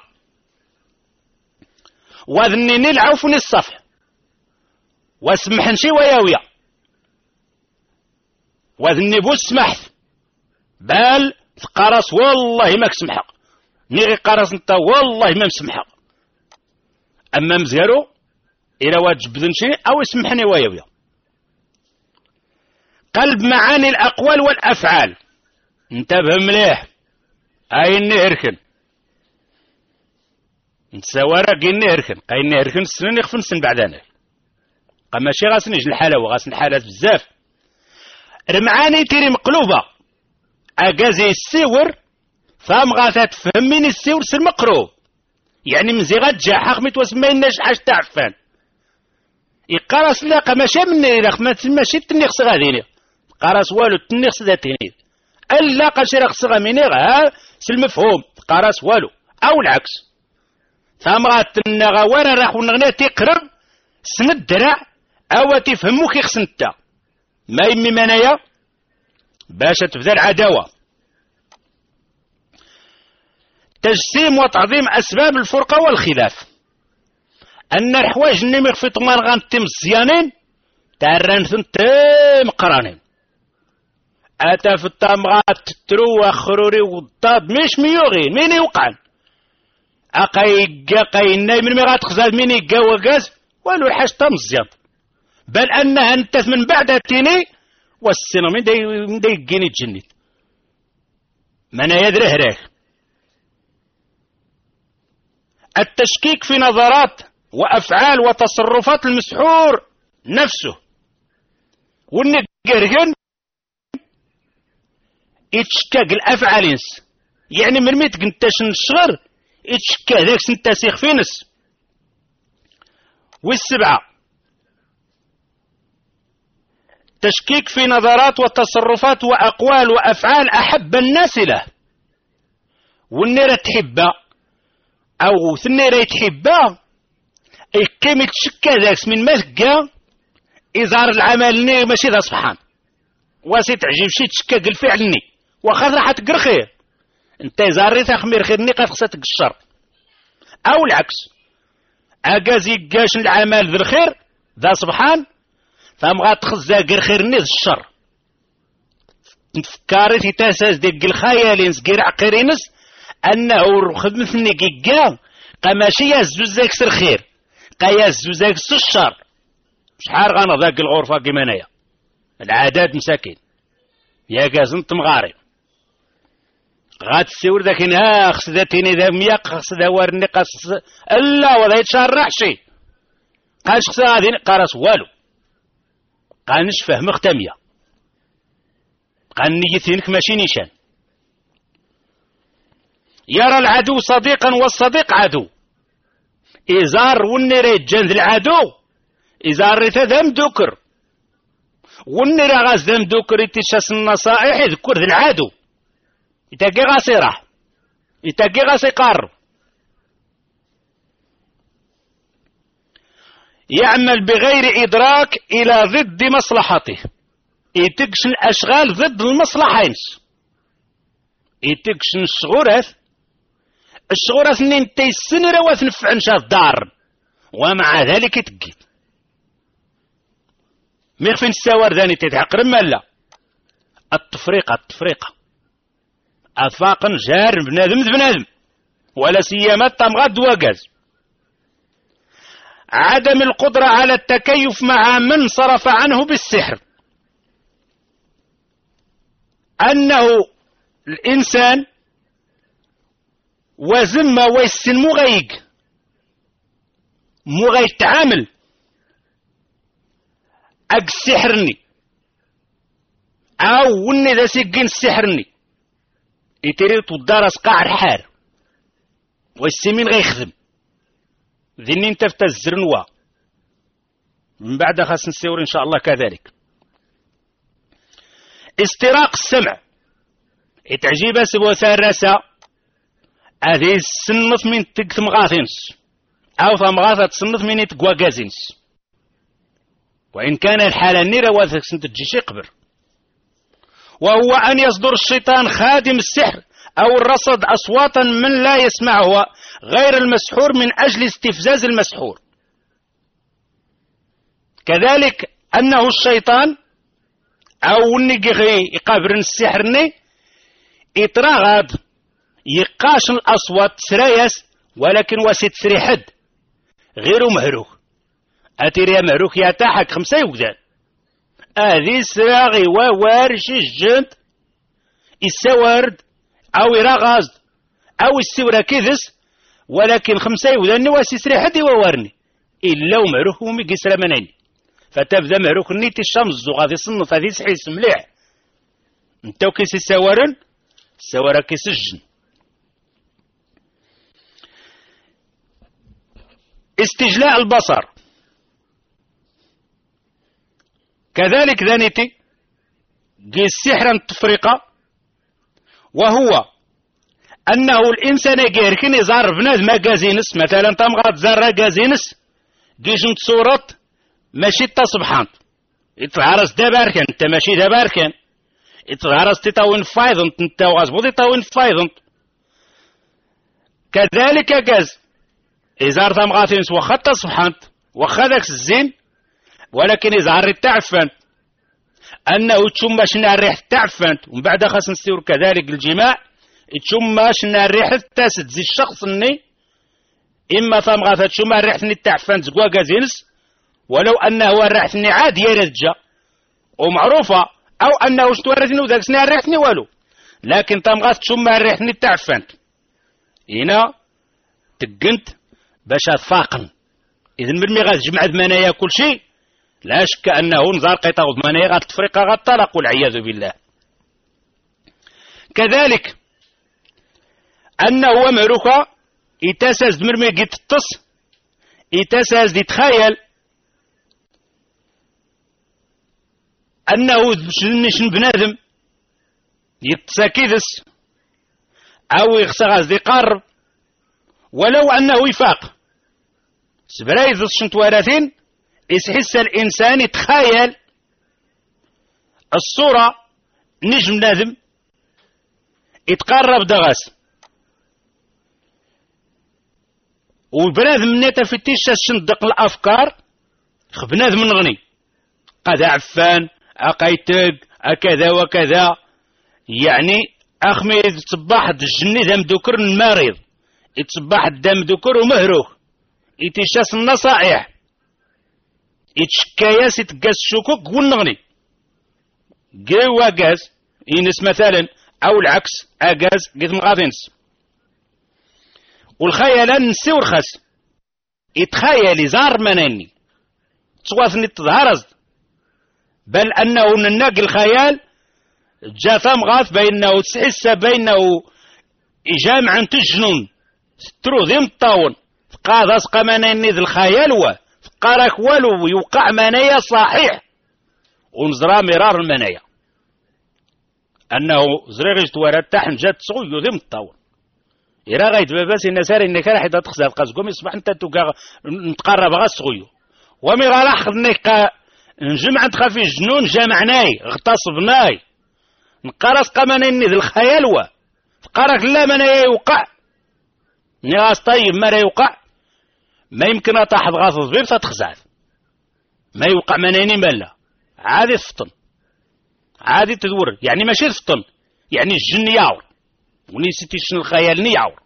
وذنيني العوفني الصفح واسمحن شي وياويا وذني بو سمحت بال قرص والله ما كسمحق نيغي قرص انت والله ما مسمحق، اما مزيرو الى واجب بذنشي او يسمحني وياويا. قلب معاني الاقوال والافعال انتبه مليح اي نهركن نتساورا قي نهركن قاي نهركن السنين يخفن السن بعدانا قماشي غاسنيج الحلاوة غاسن الحالات بزاف رمعاني تيري مقلوبة اقازي السيور فام غاثا تفهميني السيور سر مقروب يعني مزيغات جاحق متوسميناش حاج تعفان يقارس لا قماشي مني رخ ماشي تنيخس غاديني قارس والو تنيخس ذاتيني الا قاشي رخ صغاميني غا سالمفهوم قارس والو او العكس فام غاتنا غوارا راح ونغني تقرب سن الدرع او تفهمو كي خصنتا ما يمي منايا باش تبدا العداوه. تجسيم وتعظيم اسباب الفرقه والخلاف ان الحوايج اللي مخفيط ما غنتم الزيانين تارن ثنتم قرانين اتا في الطامغات تترو وخروري والضاد مش ميوغين مين يوقعن اقاي قاي نايم من ميغات خزال مين يقا وقاز والو الحاج طام الزيان بل انها انت من بعد تيني والسنة من دي من دي يجيني تجنيت من يدري هريك. التشكيك في نظرات وافعال وتصرفات المسحور نفسه والنقرقن يتشكاك الافعال يعني من ميت كنتاش نشغر يتشكا ذاك سنتاسيخ فينس. والسبعة تشكيك في نظرات وتصرفات وأقوال وأفعال أحب الناس له والنيرة تحبه أو ثنيرة تحبه يقيم يتشكى ذاك من مذكى إظهار العمل ني ماشي ذا سبحان واسي تعجب شي تشكى الفعل ني وخاطر راح تقر خير انت زاريت خمير خير ني قد خصها تقشر أو العكس أجازي قاش العمل ذا الخير ذا سبحان فمغا تخزا قر خير ني ذا الشر نفكاري في تاساس ديك الخيالين سكير عقيرينس أنه خدمتني كيكا قماشي يزوزاك سر خير قا يزوزاك سر الشر شحال غانا ذاك الغرفة كيما نايا العادات مساكين يا كازن تمغاري غاد تسيور ذاك ها خص ذاتيني ذا مياق خص ذا وارني قاس الا ولا يتشرح شي قاش خص غادي قارس والو قانش فهم ختاميه قان نيتينك ماشي نيشان. يرى العدو صديقا والصديق عدو إزار ونري جند العدو إزار ذم دوكر ونري غاز ذم دوكر يتشاس النصائح يذكر ذي العدو يتاقي غاسي راح يتاقي غاسي قار يعمل بغير إدراك إلى ضد مصلحته، يتكشن الأشغال ضد المصلحين، يتكشن الشغورات الشغورات نين تيسن روا تنفع نشاط دار، ومع ذلك يتقيد ميخفين السوار ذاني تتعقرم مالا التفريقة التفريقة أطفاقا جار بنادم بنادم، ولا سيما الطمغات وقاز. عدم القدرة على التكيف مع من صرف عنه بالسحر، أنه الإنسان وزم ويسن مغيق مغيق تعامل أك السحرني أو وني ذا سيقين السحرني يتريد الدارس قاع الحار والسمين غيخدم ذني انت فتزرنوا من بعد خاص نسيور ان شاء الله. كذلك استراق السمع يتعجيب سبو ثارسة هذه السنط من تقثم غاثنس او ثمغاثة تصنط من يتقوى قازنس، وان كان الحالة نيرة واثق سنت الجيش يقبر، وهو أن يصدر الشيطان خادم السحر أو الرصد أصواتا من لا يسمعها غير المسحور من أجل استفزاز المسحور. كذلك أنه الشيطان أو نقغي يقابرن السحرني يتراغب يقاش الأصوات سرايس، ولكن وسيت سري حد غير مهروك أتيري مهروك يتاحك خمسة يوكدان هذه سراغي ووارش الجند السوارد أو يراغاز أو السورة كذس، ولكن خمسة يوذاني واسي سري حد ووارني إلا ومعروك وميقي سلامانيني، فتبدا معروك نيتي الشمس وغادي صنف هذه سحيس مليح انتو كيس السوارن السوارة كيس الجن. استجلاء البصر كذلك ذانيتي قيس سحرا التفرقة، وهو أنه الإنسان يقيركن يزار بنادم قازينس مثلا تمغاد زار قازينس قيشن تصورت ماشي تصبحان يتعرس داباركن انت ماشي داباركن يتعرس تطاوين فايضنت انت وغازبوضي طاوين فايضنت. كذلك قاز إزار تمغاتينس وخا تصبحانت وخا داك الزين، ولكن إزار التعفن أنه تشم شنا الريح التعفنت، ومن بعد خاص نستير كذلك الجماع تشم شنا الريح تاسد زي الشخص اني إما ثمغاثة تشم الريح ني التعفنت زقوا قازينس، ولو أنه الريح ني عاد يرجع ومعروفة، أو أنه شتورثني وذاك سنا الريح ني والو، لكن ثمغاثة تشم الريح ني التعفنت هنا تقنت باش تفاقن. إذن مرمي غاد جمع ذمانيا كل شيء لا شك أنه نزار قيطة وضمانية غاد تفرقة غاد طلق والعياذ بالله. كذلك أنه ومعروكا يتاساز مرمي قيت التص يتاساز يتخيل أنه مش بنادم يتساكيدس أو يغسغاز يقرب، ولو أنه يفاق سبرايز الشنتوارثين يسحس الإنسان يتخيل الصورة نجم نادم يتقرب دغاس، وبنادم نيتا في التيشة شندق الأفكار بنادم نغني قد عفان أقيتك أكذا وكذا، يعني أخمي تصبح الجني ذا مدوكر المريض يتصبح الدم ذكر ومهروك يتشاس النصائح يتشكاياس يتقاس شكوك ونغني قيوا قاز ينس مثلا او العكس اقاز قد مغاضينس. والخيال نسي ورخص يتخيل يزار مناني تصواثني تظهرز، بل انه نناق الخيال جا ثمغاث بينه تحس بينه جامعا تجنون ترو ذي مطاون فقاد اسقى مناني ذي الخيال و فقارك والو يوقع منايا صحيح ونزرا مرار المنايا انه زريغيش توارد تحن جات صغيو ذي مطاون إرا غايت باباس النسار إنك راح إذا تخزر قاسكم يصبح أنت توقع نتقرب غا صغيو، ومي غلاح نيقا نجمع تخافي الجنون جمعناي اغتصبناي نقرص قمانيني ذي الخيال وا فقرك لا من يوقع نيغاس طيب ما لا يوقع ما يمكن أطاحظ غاصص بيب تتخزعث ما يوقع منيني ملا عادي تفطن عادي تدور يعني ماشي تفطن يعني الجن يعور ونسيتي شنو الخيال نيعور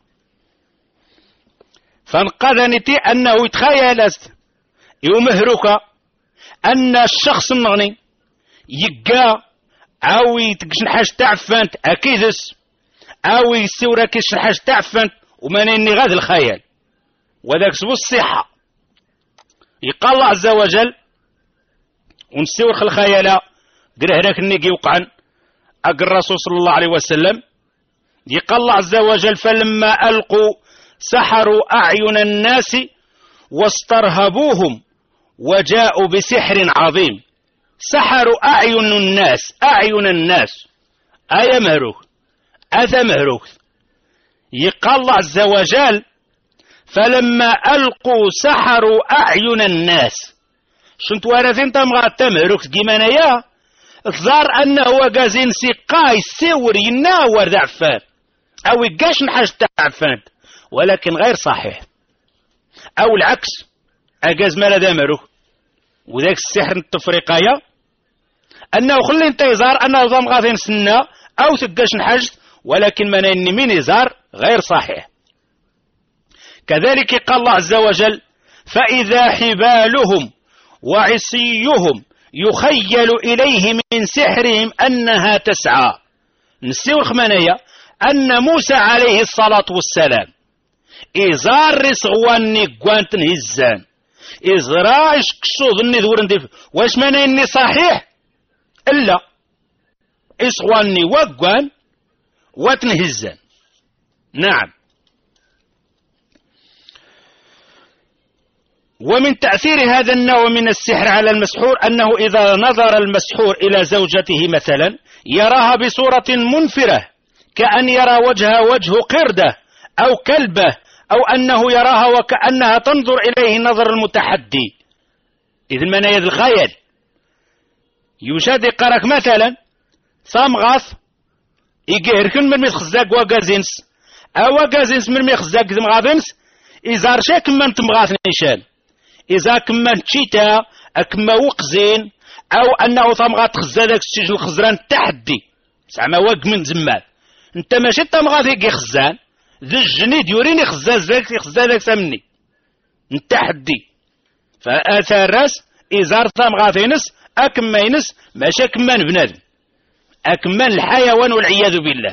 فانقذنتي أنه يتخيل يمهرك أن الشخص النغني يقا أو يتقشن حاجة تعفنت أكيدس أو يسورا كشن حاجة تعفنت ومنيني غاد الخيال وذاك سبو الصحة يقال الله عز وجل ونسيور خل الخيال قره هناك النيقي وقعا أقر الرسول صلى الله عليه وسلم يقال الله عز وجل فلما ألقوا سحروا أعين الناس واسترهبوهم وجاءوا بسحر عظيم سحروا أعين الناس أعين الناس أي مهروك أذى مهروك يقال الله عز وجل فلما ألقوا سحروا أعين الناس شنت وارثين تمغى تمهروك جيمانيا ظهر أنه قازين سيقاي سور يناور ذعفان أو يقاش نحاج تعفان ولكن غير صحيح أو العكس أجاز ما لدى مروك وذاك السحر التفريقية أنه خلي انت يزار أنه ضم غاثين سنة أو تقاش نحاج ولكن من أني من يزار غير صحيح. كذلك قال الله عز وجل فإذا حبالهم وعصيهم يخيل إليه من سحرهم أنها تسعى نسيو الخمانية أن موسى عليه الصلاة والسلام إزار رسغواني قوانتن هزان إزراش كشوذ الني ذورن ديف واش مانا إني صحيح إلا إسغواني وقوان واتنهزان. نعم. ومن تأثير هذا النوع من السحر على المسحور أنه إذا نظر المسحور إلى زوجته مثلا يراها بصورة منفرة كأن يرى وجهها وجه قردة أو كلبة أو أنه يراها وكأنها تنظر إليه نظر المتحدي. إذن من يد الخيال يوجد قرك مثلا ثامغاث يقهركن من متخزاق وقازينس أو وقازينس من متخزاق ثمغاثنس إذا رشاك من تمغاث نيشان إذا كما تشيتا أكما وقزين أو أنه ثامغاث خزادك السجن الخزران تحدي زعما واق من زمان انت ماشي تمغاث يقي خزان ذي الجنيد يوريني خزازك خزازك سمني نتحدي فآثار راس إزار ثامغاثينس أكمينس ماشي أكمان بنادم أكمان الحيوان والعياذ بالله.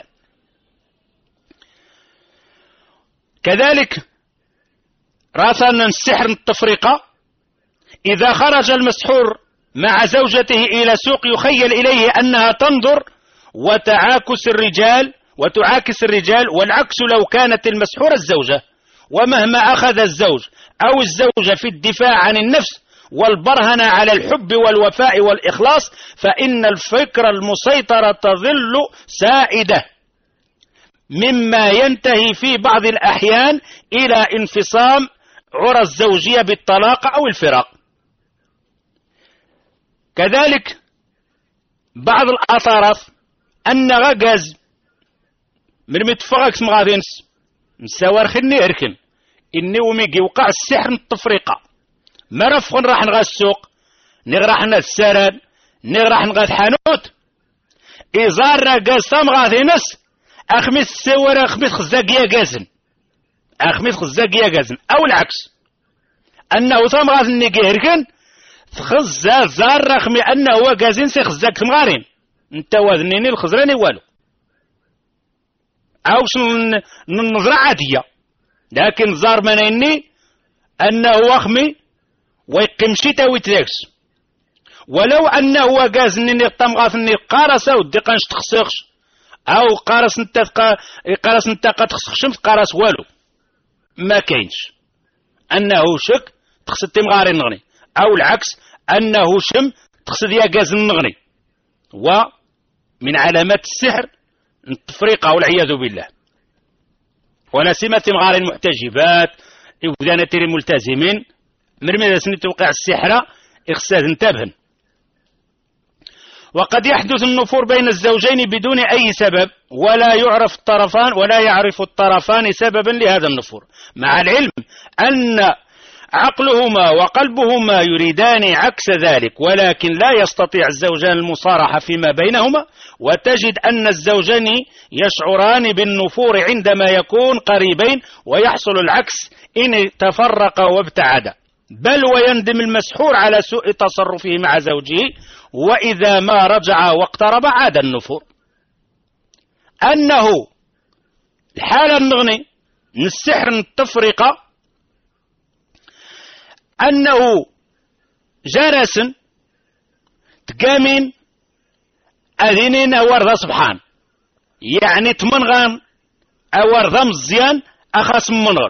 كذلك راسنا السحر التفرقة إذا خرج المسحور مع زوجته إلى سوق يخيل إليه أنها تنظر وتعاكس الرجال وتعاكس الرجال والعكس لو كانت المسحورة الزوجة ومهما أخذ الزوج أو الزوجة في الدفاع عن النفس والبرهنة على الحب والوفاء والإخلاص فإن الفكرة المسيطرة تظل سائدة مما ينتهي في بعض الأحيان إلى انفصام عرى الزوجية بالطلاق أو الفراق. كذلك بعض الأطراف أن غاز من متفقك سمغادينس مساوار خلني اركن إني وميقي وقع السحر التفريقة ما رفقن راح نغا السوق نغراح السران نغراح نغا الحانوت إزار غاز سمغادينس أخمس سوار أخمس خزاقيا غازن أخمس خزاقيا غازن أو العكس أنه ثمغاز النيقي اركن خزا زار رخمي أنه هو غازين سي خزاق سمغارين انت وذنيني الخزراني والو أوش النظرة عادية لكن زار منيني أنه أخمي ويقمشي تاويتلاكس ولو أنه هو غازنيني الطمغاثني قارس أو دقانش تخسخش أو قارس انت قارس انت قد تخسخش قارس والو ما كاينش أنه شك تقصد تمغاري نغني أو العكس أنه شم تقصد يا غاز النغني ومن علامات السحر التفريقة والعياذ بالله. ولا سمة تمغاري المحتجبات إذا نتري الملتزمين مرمي سني توقع السحرة إخساد انتبهن. وقد يحدث النفور بين الزوجين بدون أي سبب ولا يعرف الطرفان ولا يعرف الطرفان سببا لهذا النفور، مع العلم أن عقلهما وقلبهما يريدان عكس ذلك، ولكن لا يستطيع الزوجان المصارحة فيما بينهما، وتجد أن الزوجين يشعران بالنفور عندما يكون قريبين، ويحصل العكس إن تفرقا وابتعدا، بل ويندم المسحور على سوء تصرفه مع زوجه، وإذا ما رجع واقترب عاد النفور. أنه الحالة النغني من السحر التفرقة أنه جرس تقامين أذنين أورضا سبحان، يعني تمنغان أورضا مزيان أخاس منغن،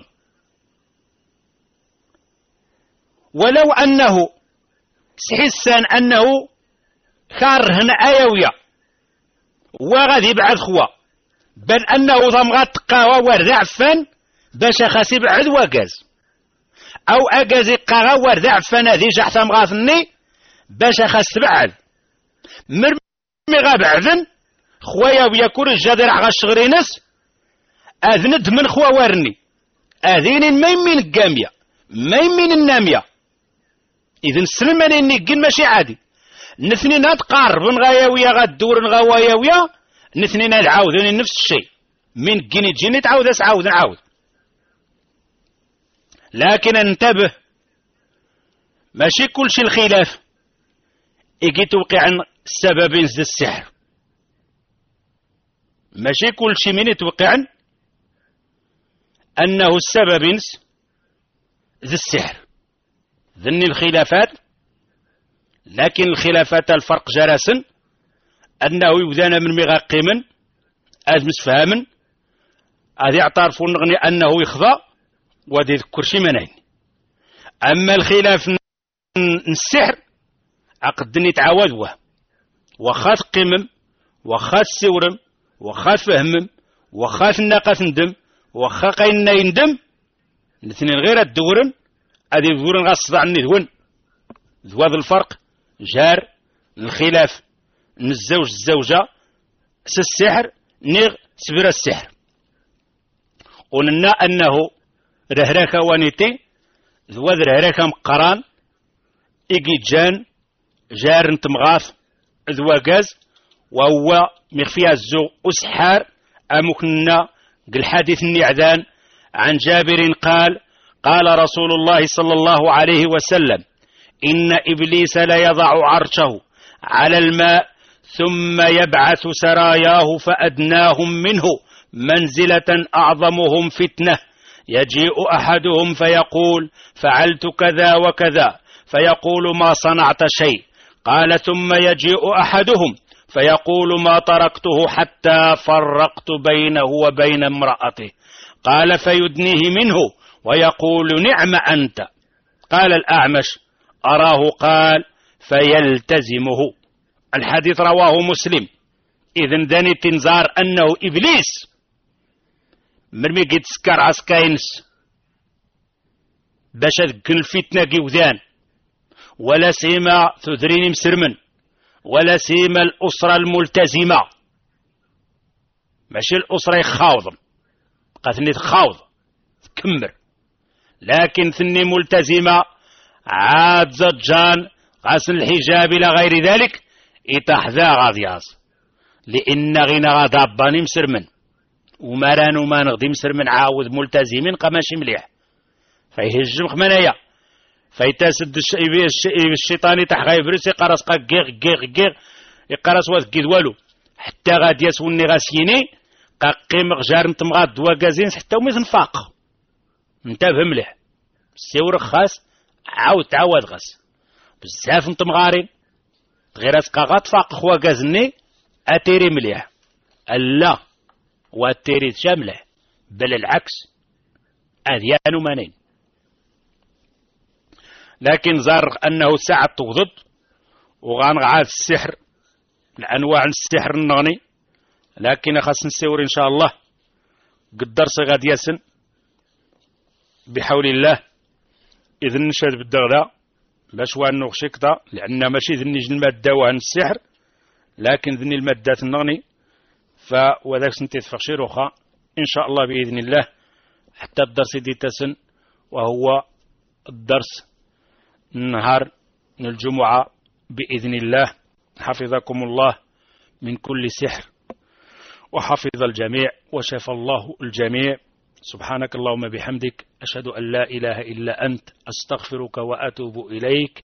ولو أنه سحسان أنه خارهن آيوية وغادي يبعد خوا، بل أنه ضمغات تقاوى ورد عفان باش خاس يبعد وقاز، أو أقاز يقاوى ورد عفان هذي جحتا مغاثني باش خاس تبعد مرمي غابعدن خوايا ويكون الجدر عغا الشغرينس أذند من خوا ورني أذين ميمين القامية ميمين النامية. إذن سلماني نقين ماشي عادي، نثنين تقارب غايوية غادور غوايوية، نثنين عاودين نفس الشيء من جيني جيني تعاود اسعاود نعاود. لكن انتبه، ماشي كل شيء الخلاف يجي توقع عن السببين ذي السحر، ماشي كل شيء من يتوقع عن أنه السبب ذي السحر ذني الخلافات. لكن الخلافات الفرق جراسا أنه يبدأنا من مغاقما أذ مسفهما أذ يعترفون نغني أنه يخضى وذي يذكر شي منين. أما الخلاف السحر أقدني تعاودوه وخاث قمم وخاث سورم وخاث فهمم وخاث الناقة ندم وخا قينا يندم الاثنين غير الدورن أذي الدورن غاصد عني ذون ذوذ الفرق جار الخلاف من الزوج الزوجة السحر نيغ سبر السحر. قلنا أنه رهراكا وانيتي ذوذ رهراكا مقران إيجي جان جار نتمغاث ذواقاز وهو مخفيها الزو أسحار أمكنا الحديث النعذان عن جابر قال قال رسول الله صلى الله عليه وسلم إن إبليس ليضع عرشه على الماء ثم يبعث سراياه فأدناهم منه منزلة أعظمهم فتنة، يجيء أحدهم فيقول فعلت كذا وكذا فيقول ما صنعت شيء، قال ثم يجيء أحدهم فيقول ما تركته حتى فرقت بينه وبين امرأته، قال فيدنيه منه ويقول نعم أنت، قال الأعمش أراه قال فيلتزمه. الحديث رواه مسلم. إذن ذني تنزار أنه إبليس مرمي قد سكر عسكاينس باش ذكن الفتنة قيوذان ولا سيما تدريني مسرمن ولا سيما الأسرة الملتزمة، ماشي الأسرة يخاوض قاتني تخاوض تكمر، لكن ثني ملتزمة عاد زجان غاسل الحجاب إلى غير ذلك إتحذا غاضياز، لإن غينا غضباني مسرمن ومران ما نغدي مسرمن عاود ملتزمين قماشي مليح فيهجم خمنايا فيتاسد الشيطان يتح غيبرس يقرص قاقيغ قيغ قيغ يقرص وذكيد والو حتى غادي يسوني غاسيني قاقيم غجار نتمغاد دواقازين حتى ومي تنفاق. انتبه مليح السيور خاص عاود تعاود غاس بزاف نتمغارين غير اسقا تفاق خوا غازني اتيري مليح الا واتيري شامله بل العكس اذيان مانين. لكن زار أنه ساعة تغضب وغانغعاد السحر الأنواع السحر النغني، لكن خاص نسيور إن شاء الله قدر صغاد يسن بحول الله إذن نشهد بالدغلا باش وان نغشكتا لأن ماشي ذني جن المادة وان السحر لكن ذني المادة النغني فوذاك سنتي تفخشير وخا إن شاء الله بإذن الله حتى الدرس دي تسن وهو الدرس النهار من الجمعة بإذن الله. حفظكم الله من كل سحر وحفظ الجميع وشفى الله الجميع. سبحانك اللهم بحمدك أشهد أن لا إله إلا أنت أستغفرك وأتوب إليك.